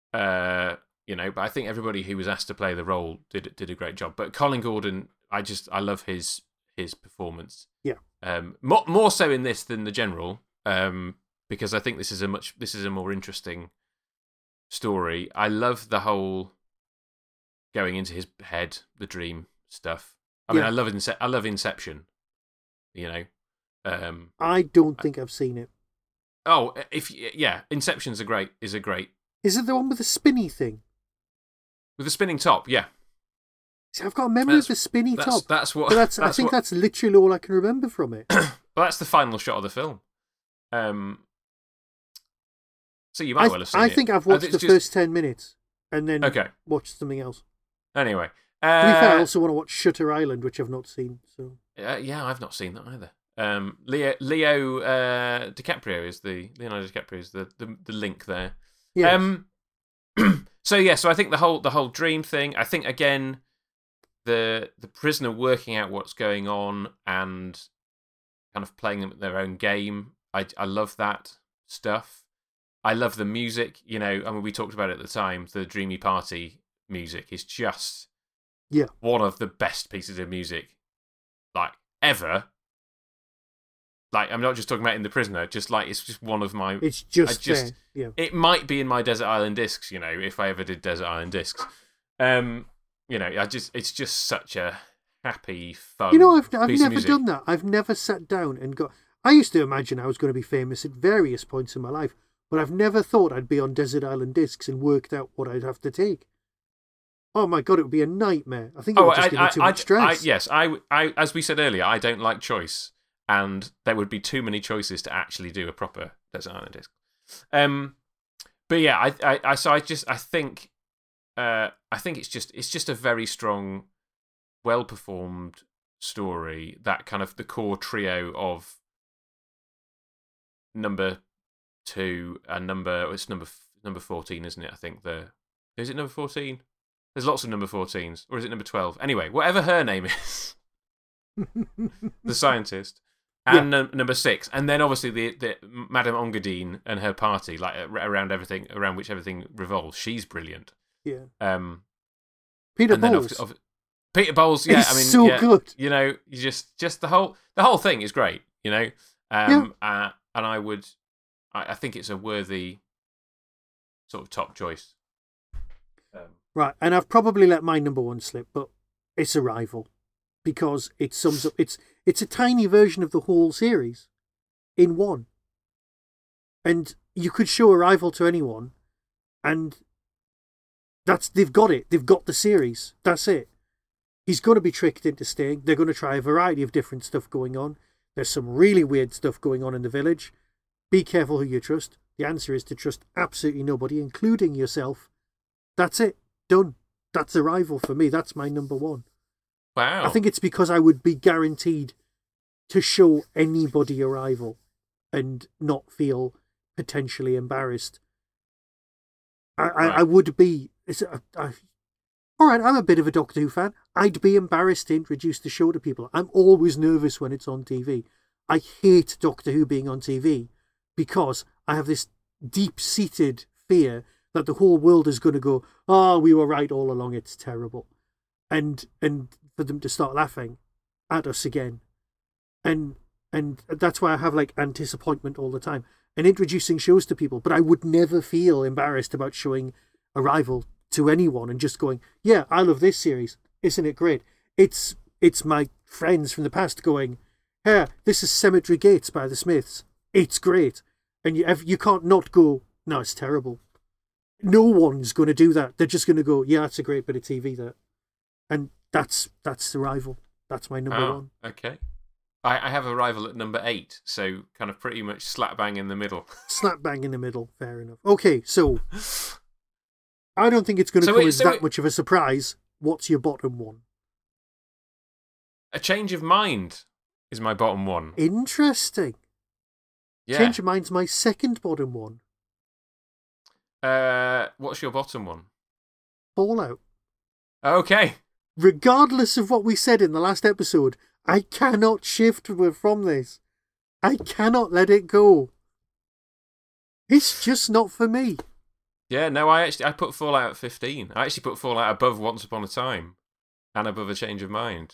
I think everybody who was asked to play the role did a great job. But Colin Gordon, I love his performance. Yeah. More so in this than the general. Because I think this is a more interesting story. I love the whole going into his head, the dream stuff. I mean, I love Inception. I don't think I've seen it. Oh, Inception's a great. Is it the one with the spinny thing? With the spinning top? Yeah. See, I've got a memory of the spinny top. That's what. I think that's literally all I can remember from it. Well, that's the final shot of the film. So you might well have seen it. I think I've watched the first 10 minutes and then watched something else. Anyway. To be fair, I also want to watch Shutter Island, which I've not seen. So yeah, I've not seen that either. Leonardo DiCaprio is the link there. Yeah. So I think the whole dream thing. I think again, the prisoner working out what's going on and kind of playing them at their own game. I love that stuff. I love the music. I mean, we talked about it at the time. The Dreamy Party music is just one of the best pieces of music, like, ever. Like, I'm not just talking about in The Prisoner. Just like it's just one of my. It's just there. Yeah. It might be in my Desert Island Discs. If I ever did Desert Island Discs. It's just such a happy, fun. I've never done that. I've never sat down and got. I used to imagine I was going to be famous at various points in my life, but I've never thought I'd be on Desert Island Discs and worked out what I'd have to take. Oh my God, it would be a nightmare. I think it would just give me too much stress. Yes, as we said earlier, I don't like choice, and there would be too many choices to actually do a proper Desert Island Disc. But yeah, I think it's just a very strong, well performed story. That kind of the core trio of number two and number 14, isn't it? I think is it number 14? There's lots of number 14s, or is it number 12? Anyway, whatever her name is, the scientist, and number 6, and then obviously the Madame Engadine and her party, like around which everything revolves. She's brilliant. Yeah. Peter Bowles. Peter Bowles. Yeah, I mean, so good. You just the whole thing is great. And I think it's a worthy sort of top choice. Right, and I've probably let my number one slip, but it's Arrival, because it sums up. It's a tiny version of the whole series in one, and you could show Arrival to anyone, and they've got it. They've got the series. That's it. He's going to be tricked into staying. They're going to try a variety of different stuff going on. There's some really weird stuff going on in the village. Be careful who you trust. The answer is to trust absolutely nobody, including yourself. That's it. Done. That's Arrival for me. That's my number one. Wow. I think it's because I would be guaranteed to show anybody Arrival and not feel potentially embarrassed. I would be. All right, I'm a bit of a Doctor Who fan. I'd be embarrassed to introduce the show to people. I'm always nervous when it's on TV. I hate Doctor Who being on TV because I have this deep-seated fear that the whole world is going to go, oh, we were right all along, it's terrible. And for them to start laughing at us again. And that's why I have like anticipation all the time. And introducing shows to people, but I would never feel embarrassed about showing Arrival to anyone and just going, yeah, I love this series. Isn't it great? It's my friends from the past going, hey, this is Cemetery Gates by the Smiths. It's great. And you can't not go, no, it's terrible. No one's going to do that. They're just going to go, yeah, that's a great bit of TV, that. And that's Arrival. That's my number one. Okay. I have Arrival at number 8, so kind of pretty much slap bang in the middle. Slap bang in the middle, fair enough. Okay, so I don't think it's going to come as that much of a surprise. What's your bottom one? A Change of Mind is my bottom one. Interesting. Yeah. Change of Mind's my second bottom one. What's your bottom one? Fallout. Okay. Regardless of what we said in the last episode, I cannot shift from this. I cannot let it go. It's just not for me. Yeah, no, I put Fallout at 15. I actually put Fallout above Once Upon a Time and above A Change of Mind.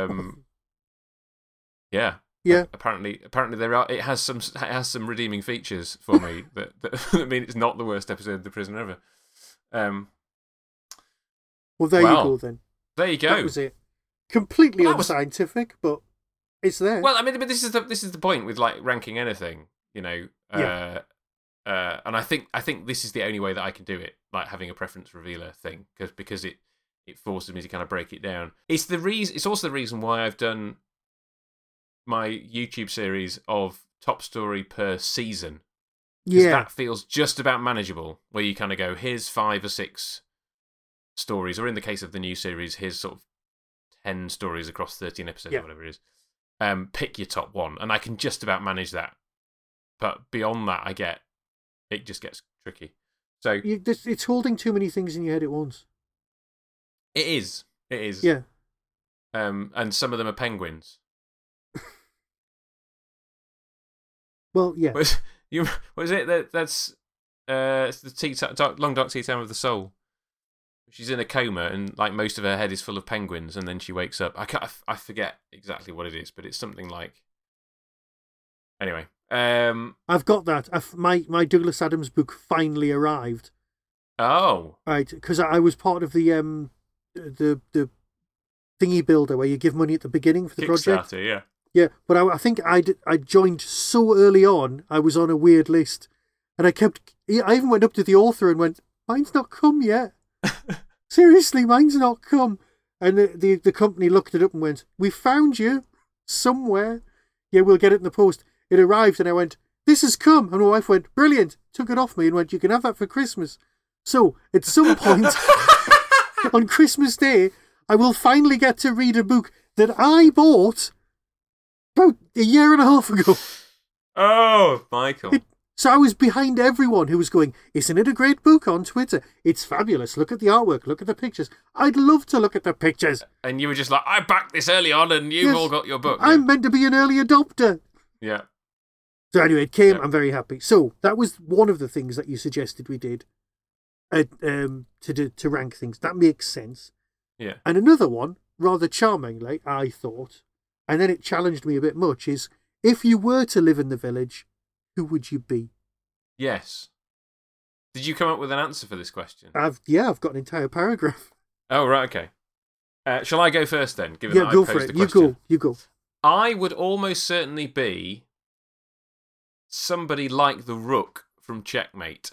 Yeah. Yeah. Apparently it has some redeeming features for me that mean it's not the worst episode of The Prisoner ever. Well, there you go then. There you go. That was it. Completely unscientific, but it's there. Well, I mean, this is the point with like ranking anything, you know. Yeah. And I think this is the only way that I can do it, like having a preference revealer thing, because it forces me to kind of break it down. It's the reason. It's also the reason why I've done my YouTube series of top story per season. Yeah, that feels just about manageable. Where you kind of go, here's 5 or 6 stories, or in the case of the new series, here's sort of 10 stories across 13 episodes, or whatever it is. Pick your top one, and I can just about manage that. But beyond that, it just gets tricky. So it's holding too many things in your head at once. It is. Yeah. And some of them are penguins. Well, yeah. Was it that's it's the Long Dark Tea Time of the Soul. She's in a coma and like most of her head is full of penguins, and then she wakes up. I forget exactly what it is, but it's something like. Anyway, I've got that. My Douglas Adams book finally arrived. Oh, right, because I was part of the thingy builder where you give money at the beginning for the project. Yeah. Yeah, but I think I joined so early on. I was on a weird list, and I even went up to the author and went, "Mine's not come yet. Seriously, mine's not come." And the company looked it up and went, "We found you somewhere. Yeah, we'll get it in the post." It arrived, and I went, "This has come." And my wife went, "Brilliant." Took it off me and went, "You can have that for Christmas." So at some point on Christmas Day, I will finally get to read a book that I bought about a year and a half ago. Oh, Michael. So I was behind everyone who was going, "Isn't it a great book?" on Twitter. "It's fabulous. Look at the artwork. Look at the pictures." I'd love to look at the pictures. And you were just like, "I backed this early on and you've all got your book." I'm meant to be an early adopter. Yeah. So anyway, it came. Yeah. I'm very happy. So that was one of the things that you suggested we did to rank things. That makes sense. Yeah. And another one, rather charmingly, I thought, and then it challenged me a bit much, is if you were to live in the village, who would you be? Yes. Did you come up with an answer for this question? I've got an entire paragraph. Oh, right, okay. Shall I go first then? Given that go I posed for it. The question? You go. I would almost certainly be somebody like the Rook from Checkmate.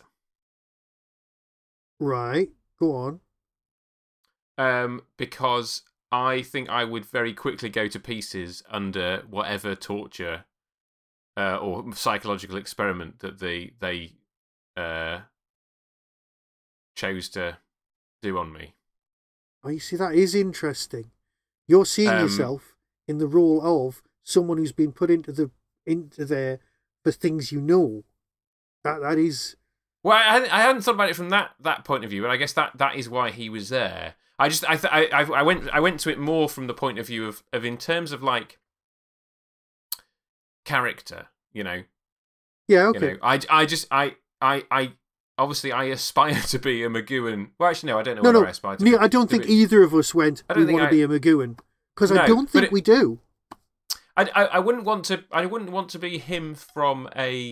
Right. Go on. Because I think I would very quickly go to pieces under whatever torture or psychological experiment that they chose to do on me. Oh, you see, that is interesting. You're seeing yourself in the role of someone who's been put into there for things you know. That is. Well, I hadn't thought about it from that point of view, but I guess that is why he was there. I went to it more from the point of view of in terms of like character, you know. Yeah. Okay. You know, I obviously I aspire to be a McGowan. Well, actually, no, I don't know whether I aspire to. I don't think either of us went. We want to be a McGowan because I don't think we do. I wouldn't want to. I wouldn't want to be him from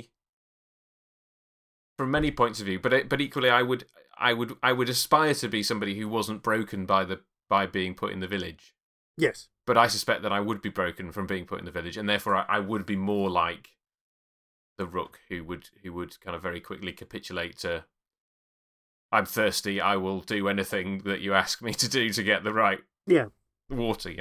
many points of view, but equally, I would aspire to be somebody who wasn't broken by being put in the village. Yes, but I suspect that I would be broken from being put in the village, and therefore I would be more like the Rook, who would kind of very quickly capitulate to I'm thirsty. I will do anything that you ask me to do to get the right water.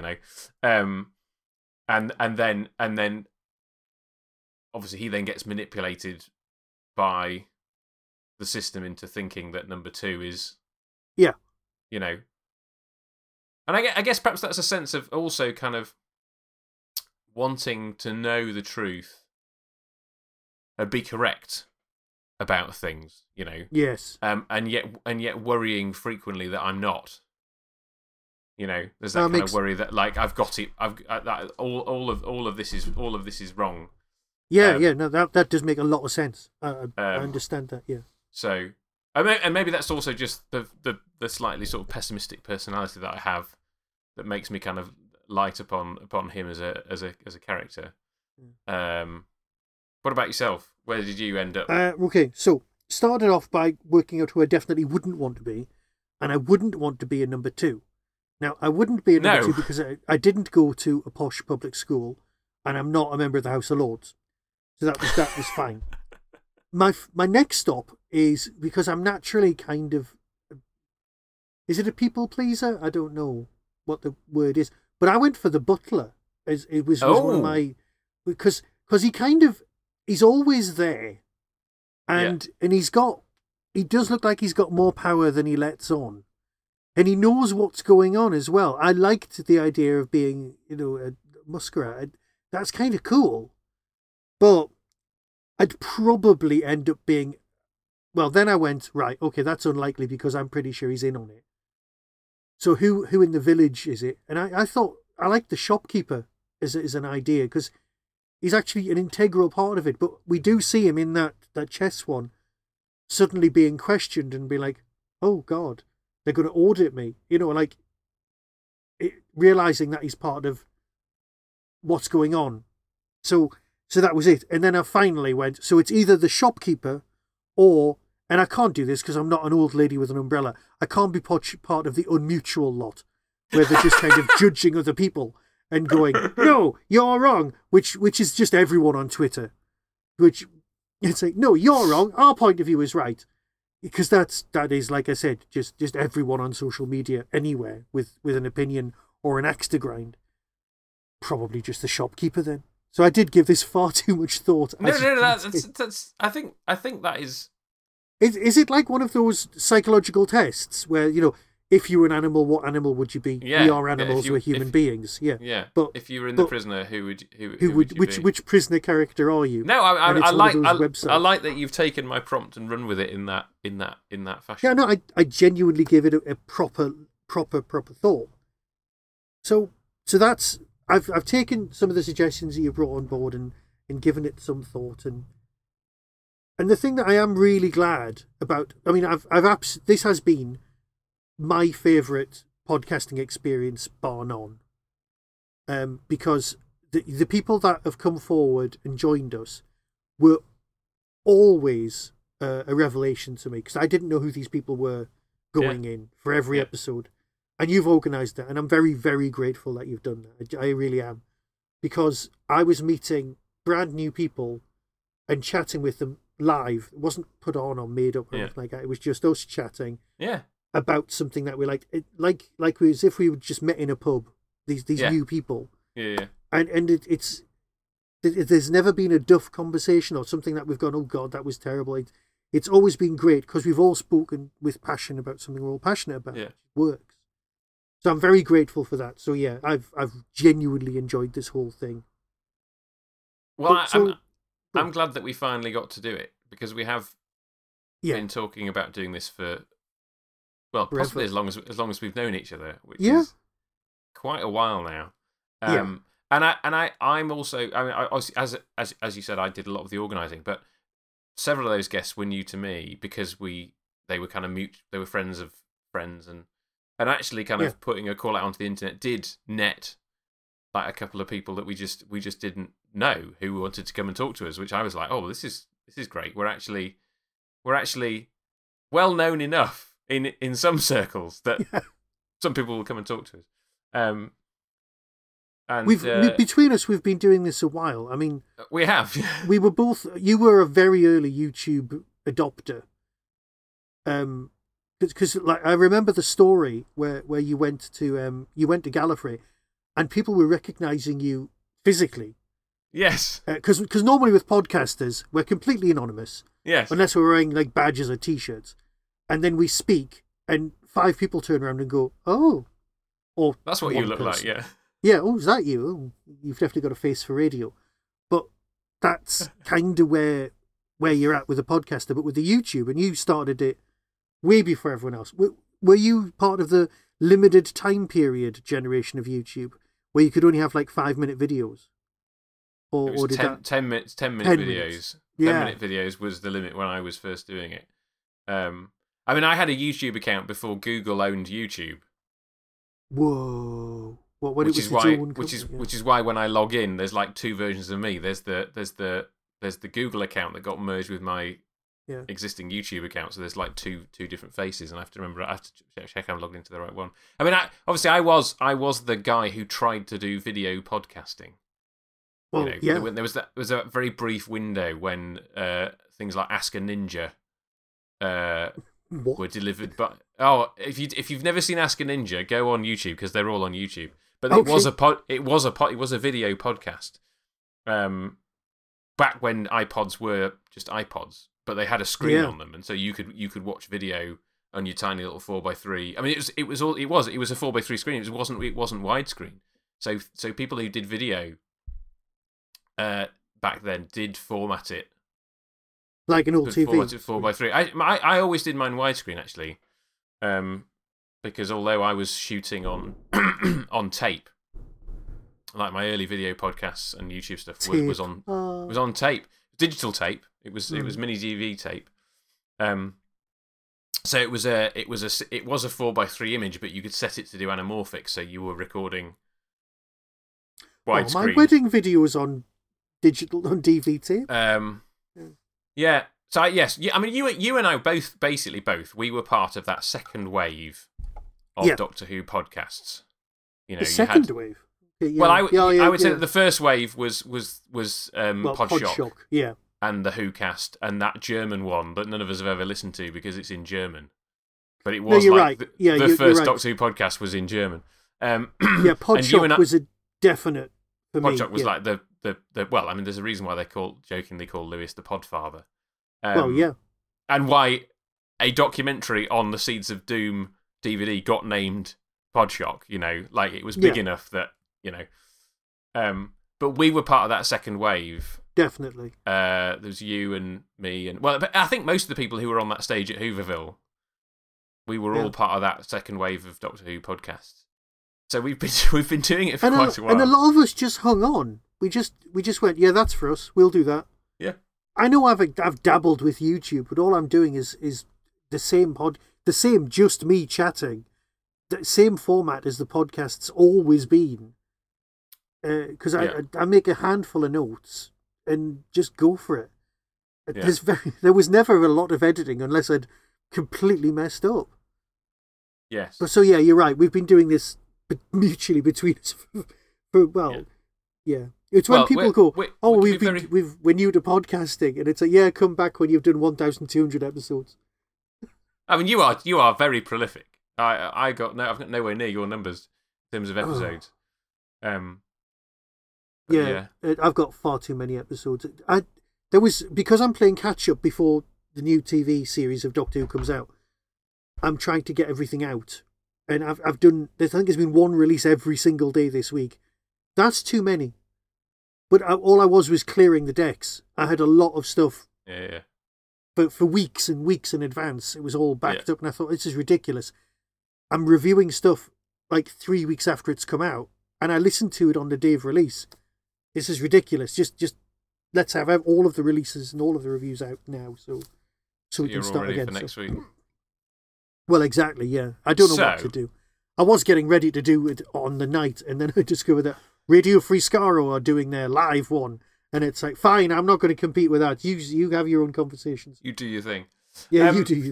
And then obviously he then gets manipulated by the system into thinking that number 2 is and I guess perhaps that's a sense of also kind of wanting to know the truth and be correct about things, Yes. And yet worrying frequently that I'm not. There's that kind of worry that like I've got it. That all of this is wrong. Yeah. No, that does make a lot of sense. I understand that. Yeah. So, and maybe that's also just the slightly sort of pessimistic personality that I have that makes me kind of light upon him as a character. What about yourself? Where did you end up? Okay, so started off by working out who I definitely wouldn't want to be, and I wouldn't want to be a number 2. Now, I wouldn't be a number 2 because I didn't go to a posh public school, and I'm not a member of the House of Lords, so that was fine. My next stop is because I'm naturally kind of, is it a people pleaser? I don't know what the word is, but I went for the butler. It was one of my, because he's always there, and he does look like he's got more power than he lets on, and he knows what's going on as well. I liked the idea of being, a muskrat. That's kind of cool, but I'd probably end up being, well, then I went, right, okay, that's unlikely because I'm pretty sure he's in on it. So who in the village is it? And I thought, I liked the shopkeeper as an idea because he's actually an integral part of it. But we do see him in that chess one suddenly being questioned and be like, oh, God, they're going to audit me. Realizing that he's part of what's going on. So that was it. And then I finally went, so it's either the shopkeeper or, and I can't do this because I'm not an old lady with an umbrella, I can't be part of the unmutual lot where they're just kind of judging other people and going, no, you're wrong, which is just everyone on Twitter. Which, it's like, no, you're wrong, our point of view is right. Because that is, like I said, just everyone on social media anywhere with an opinion or an axe to grind. Probably just the shopkeeper then. So I did give this far too much thought. No, that's. I think that is. Is it like one of those psychological tests where if you were an animal, what animal would you be? Yeah, we are animals. We're human beings. Yeah. Yeah. But if you were in the prisoner, who would you be? Which prisoner character are you? No, I like that you've taken my prompt and run with it in that fashion. Yeah, no, I genuinely give it a proper thought. So that's. I've taken some of the suggestions that you brought on board and given it some thought, and the thing that I am really glad about, I mean, this has been my favourite podcasting experience bar none, because the people that have come forward and joined us were always a revelation to me because I didn't know who these people were going in for every episode. And you've organised that, and I'm very, very grateful that you've done that. I really am. Because I was meeting brand new people and chatting with them live. It wasn't put on or made up or anything like that. It was just us chatting about something that we liked. Like as if we were just met in a pub, these new people. Yeah. And there's never been a duff conversation or something that we've gone, oh God, that was terrible. It's always been great because we've all spoken with passion about something we're all passionate about. It works. So I'm very grateful for that. So yeah, I've genuinely enjoyed this whole thing. Well, I'm glad that we finally got to do it because we have been talking about doing this for possibly as long as we've known each other, which is quite a while now. And I'm also, I mean, as you said, I did a lot of the organising, but several of those guests were new to me because they were kind of they were friends of friends and actually kind of putting a call out onto the internet did net like a couple of people that we just didn't know who wanted to come and talk to us, which I was like, oh, this is great. We're actually well known enough in some circles that some people will come and talk to us. And between us, we've been doing this a while. I mean, we have. We were both. You were a very early YouTube adopter. because like I remember the story where you went to Gallifrey, and people were recognizing you physically. Yes. Because normally with podcasters we're completely anonymous. Yes. Unless we're wearing like badges or T-shirts, and then we speak, and 5 people turn around and go, "Oh," or that's what you look like. Yeah. Yeah. Oh, is that you? Oh, you've definitely got a face for radio. But that's kind of where you're at with a podcaster. But with the YouTube, and you started it way before everyone else. Were you part of the limited time period generation of YouTube, where you could only have like 5-minute videos? Or did 10 minute videos. Yeah. 10-minute videos was the limit when I was first doing it. I mean, I had a YouTube account before Google owned YouTube. Whoa! Which is why when I log in, there's like 2 versions of me. There's the Google account that got merged with my existing YouTube account. So there's like two different faces, and I have to check I'm logged into the right one. I mean, I was the guy who tried to do video podcasting. Well, there was a very brief window when things like Ask a Ninja were delivered. But if you've never seen Ask a Ninja, go on YouTube because they're all on YouTube. But it was a video podcast. Back when iPods were just iPods, but they had a screen on them, and so you could watch video on your tiny little 4x3. I mean, it was a 4x3 screen. It wasn't widescreen. So people who did video back then did format it like an old TV. Format it 4x3. I always did mine widescreen actually, because although I was shooting on on tape, like my early video podcasts and YouTube stuff was on tape, digital tape. It was mini DV tape. So it was a 4x3 image, but you could set it to do anamorphic, so you were recording widescreen. My wedding video was on digital on DV. Yeah. So yes, I mean you and I both we were part of that second wave of Doctor Who podcasts. You know, the second wave. Yeah. Well, I would say that the first wave was Podshock, yeah, and the Who cast, and that German one that none of us have ever listened to because it's in German. But it was the first Doctor Who podcast was in German. Podshock was a definite for me. Podshock was like the well, I mean, there's a reason why they jokingly call Lewis the Podfather. And why a documentary on the Seeds of Doom DVD got named Podshock. You know, like it was big enough that but we were part of that second wave. Definitely. There was you and me, and but I think most of the people who were on that stage at Hooverville, we were all part of that second wave of Doctor Who podcasts. So we've been doing it for quite a while, and a lot of us just hung on. We just went, yeah, that's for us. We'll do that. Yeah. I know I've dabbled with YouTube, but all I'm doing is the same just me chatting, the same format as the podcast's always been. Because I make a handful of notes and just go for it. Yeah. There was never a lot of editing unless I'd completely messed up. Yes. But so you're right. We've been doing this mutually between us for yeah. It's when people go, we're new to podcasting, and it's like, yeah, come back when you've done 1,200 episodes. I mean, you are very prolific. I've got nowhere near your numbers in terms of episodes. I've got far too many episodes. Because I'm playing catch up before the new TV series of Doctor Who comes out. I'm trying to get everything out, and I've done. I think there's been one release every single day this week. That's too many. But all I was clearing the decks. I had a lot of stuff. Yeah. But for weeks and weeks in advance, it was all backed up, and I thought, this is ridiculous. I'm reviewing stuff like 3 weeks after it's come out, and I listened to it on the day of release. This is ridiculous. Just let's have all of the releases and all of the reviews out now, so we can start again. For next week. Well, exactly. Yeah, I don't know what to do. I was getting ready to do it on the night, and then I discovered that Radio Free Skaro are doing their live one, and it's like, fine, I'm not going to compete with that. You have your own conversations. You do your thing. Yeah, you do you.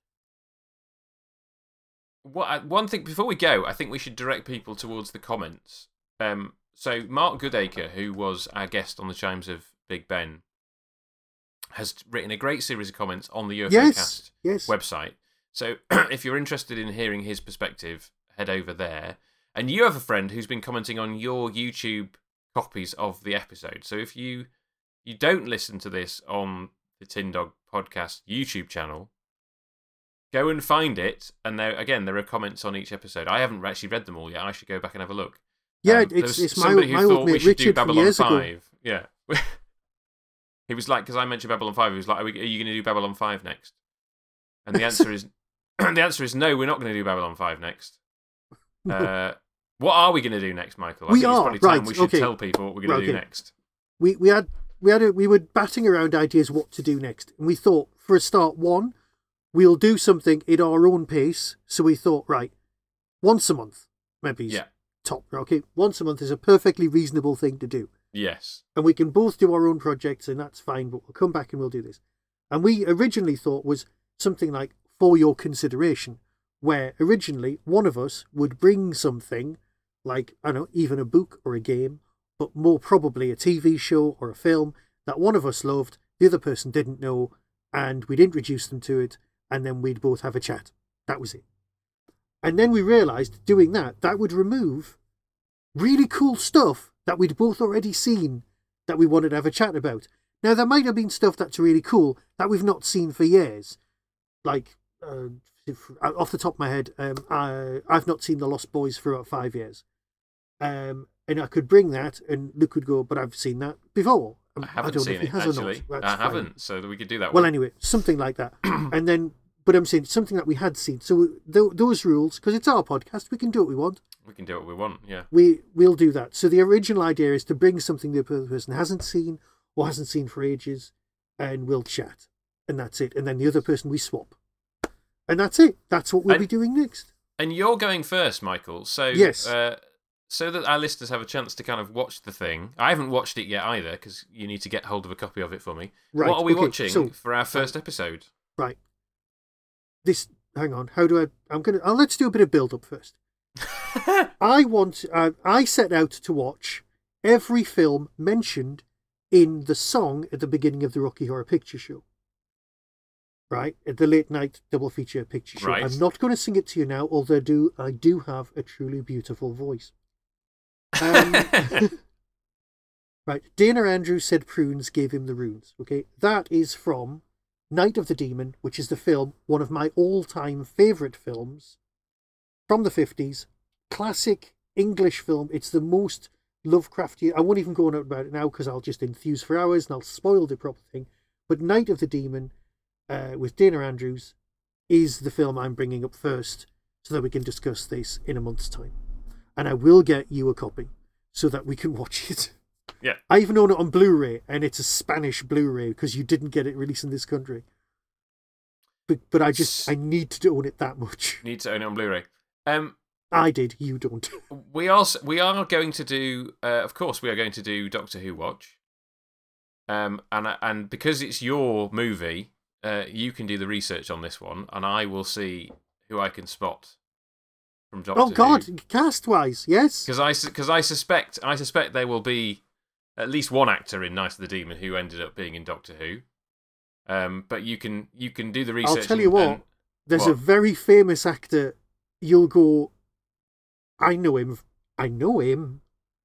One thing before we go, I think we should direct people towards the comments. So Mark Goodacre, who was our guest on the Chimes of Big Ben, has written a great series of comments on the UFOcast website. So if you're interested in hearing his perspective, head over there. And you have a friend who's been commenting on your YouTube copies of the episode. So if you don't listen to this on the Tin Dog Podcast YouTube channel, go and find it. And there are comments on each episode. I haven't actually read them all yet. I should go back and have a look. Yeah, it's my old mate Richard from years ago. Yeah. He was like, because I mentioned Babylon 5, he was like, are you going to do Babylon 5 next? And the answer is no, we're not going to do Babylon 5 next. What are we going to do next, Michael? I think it's probably time we should tell people what we're going to do next. We were batting around ideas what to do next, and we thought, for a start, one, we'll do something at our own pace. So we thought, right, once a month, maybe top. Okay, once a month is a perfectly reasonable thing to do. Yes, and we can both do our own projects, and that's fine. But we'll come back and we'll do this. And we originally thought was something like for your consideration, where originally one of us would bring something like, I don't know, even a book or a game, but more probably a TV show or a film that one of us loved, the other person didn't know, and we'd introduce them to it, and then we'd both have a chat. That was it. And then we realised doing that would remove really cool stuff that we'd both already seen that we wanted to have a chat about. Now, there might have been stuff that's really cool that we've not seen for years. Like, off the top of my head, I've not seen The Lost Boys for about 5 years. And I could bring that, and Luke would go, but I've seen that before. I haven't seen it, actually. I haven't, so that we could do that well, one. Anyway, something like that. And then, but I'm saying something that we had seen. So those rules, because it's our podcast, we can do what we want. We can do what we want, yeah. We'll do that. So the original idea is to bring something the other person hasn't seen or hasn't seen for ages, and we'll chat. And that's it. And then the other person, we swap. And that's it. That's what we'll be doing next. And you're going first, Michael. So yes. So that our listeners have a chance to kind of watch the thing. I haven't watched it yet either, because you need to get hold of a copy of it for me. Right. What are we watching for our first episode? Right. Hang on. Let's do a bit of build-up first. I set out to watch every film mentioned in the song at the beginning of the Rocky Horror Picture Show. Right, at the late night double feature picture show. Right. I'm not going to sing it to you now, although I do have a truly beautiful voice. Right, Dana Andrews said prunes gave him the runes. Okay, that is from Night of the Demon, which is the film, one of my all-time favourite films from the 50s. Classic English film. It's the most Lovecraftian. I won't even go on about it now because I'll just enthuse for hours and I'll spoil the proper thing. But Night of the Demon, with Dana Andrews, is the film I'm bringing up first so that we can discuss this in a month's time. And I will get you a copy so that we can watch it. Yeah. I even own it on Blu-ray, and it's a Spanish Blu-ray because you didn't get it released in this country. But I need to own it that much. Need to own it on Blu-ray. I did, you don't. We are going to do, of course, we are going to do Doctor Who Watch. And because it's your movie, you can do the research on this one, and I will see who I can spot from Doctor Who. Oh God, cast-wise, yes. Because I suspect there will be at least one actor in Night of the Demon who ended up being in Doctor Who. But you can do the research. I'll tell you what. There's a very famous actor. You'll go, I know him.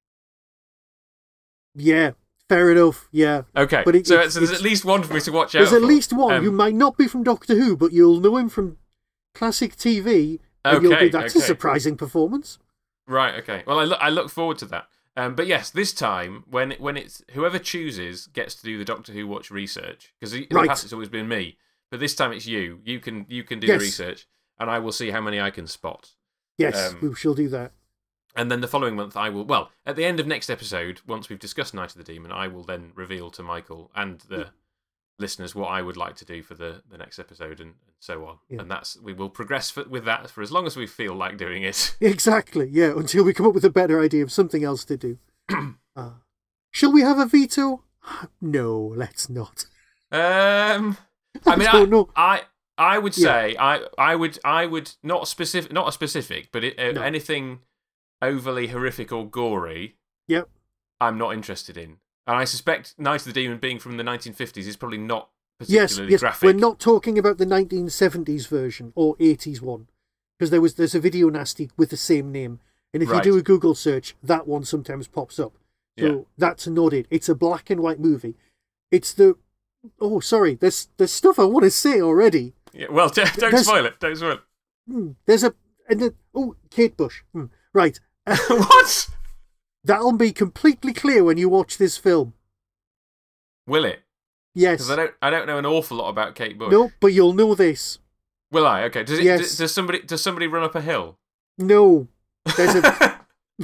Yeah, fair enough. Yeah. Okay. But so there's at least one for me to watch out. There's at least one who might not be from Doctor Who, but you'll know him from classic TV. And you'll go, that's a surprising performance. Right. Okay. Well, I look forward to that. But yes, this time when it's whoever chooses gets to do the Doctor Who Watch research, because in the past it's always been me, but this time it's you. You can do the research, and I will see how many I can spot. Yes, we shall do that. And then the following month, I will. Well, at the end of next episode, once we've discussed Night of the Demon, I will then reveal to Michael and the listeners what I would like to do for the next episode, and so on. Yeah. And we will progress with that for as long as we feel like doing it. Exactly. Yeah, until we come up with a better idea of something else to do. Shall we have a veto? No, let's not. I mean, I would say I would not a specific, but anything overly horrific or gory. Yep. I'm not interested in, and I suspect Night of the Demon being from the 1950s is probably not particularly graphic. We're not talking about the 1970s version or 80s one, because there's a video nasty with the same name, and if Right. you do a Google search, that one sometimes pops up. So Yeah. that's nodded. It's a black and white movie. It's the sorry, there's stuff I want to say already. Yeah, well, don't There's- spoil it. Don't spoil There's a Kate Bush. Right. it. What? That'll be completely clear when you watch this film. Will it? Yes. Because I don't know an awful lot about Kate Bush. No, but you'll know this. Will I? Okay. Yes. Does somebody run up a hill? No. There's a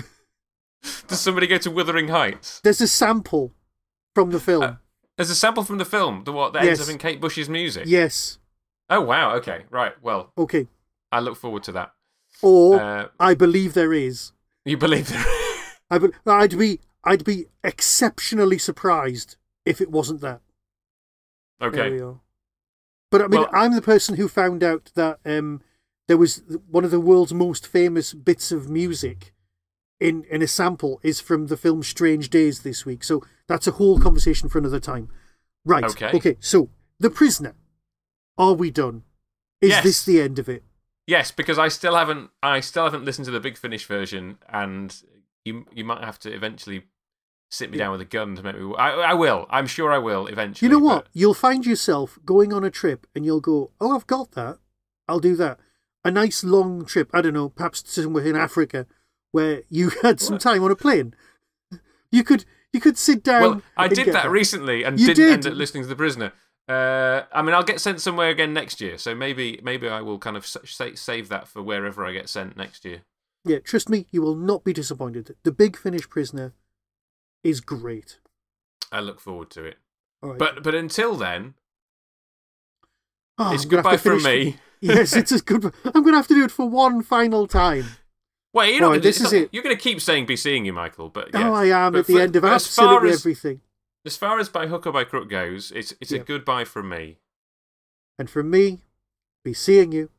Does somebody go to Wuthering Heights? there's a sample from the film. There's a sample from the film, that ends up in Kate Bush's music. Yes. Oh wow. Okay. Right. Well, Okay. I look forward to that. Or I believe there is. You believe there? I'd be exceptionally surprised if it wasn't that. There we Okay. are. But I mean, Well- I'm the person who found out that there was one of the world's most famous bits of music in a sample is from the film Strange Days this week. So that's a whole conversation for another time. Right. Okay. So The Prisoner. Are we done? Is Yes. this the end of it? Yes, because I still haven't listened to the Big Finish version, and you might have to eventually sit me down with a gun to make me. I will. I'm sure I will eventually. You know what? but- You'll find yourself going on a trip and you'll go, oh, I've got that. I'll do that. A nice long trip, I don't know, perhaps somewhere in Africa where you had some time on a plane. You could sit down. Well, I and did get that recently and You didn't did? end up listening to The Prisoner. I mean, I'll get sent somewhere again next year, so maybe I will kind of save that for wherever I get sent next year. Yeah, trust me, you will not be disappointed. The Big Finish Prisoner is great. I look forward to it. All right. But until then, Oh, it's I'm gonna goodbye have to from finish- me. Yes, it's a good. I'm going to have to do it for one final time. Wait, you're not. Right, this is it. You're going to keep saying "be seeing you," Michael. But yeah. Oh, I am But at the for- end of but as far absolutely as- everything. As far as by hook or by crook goes, it's a Yeah. goodbye from me. And from me, be seeing you.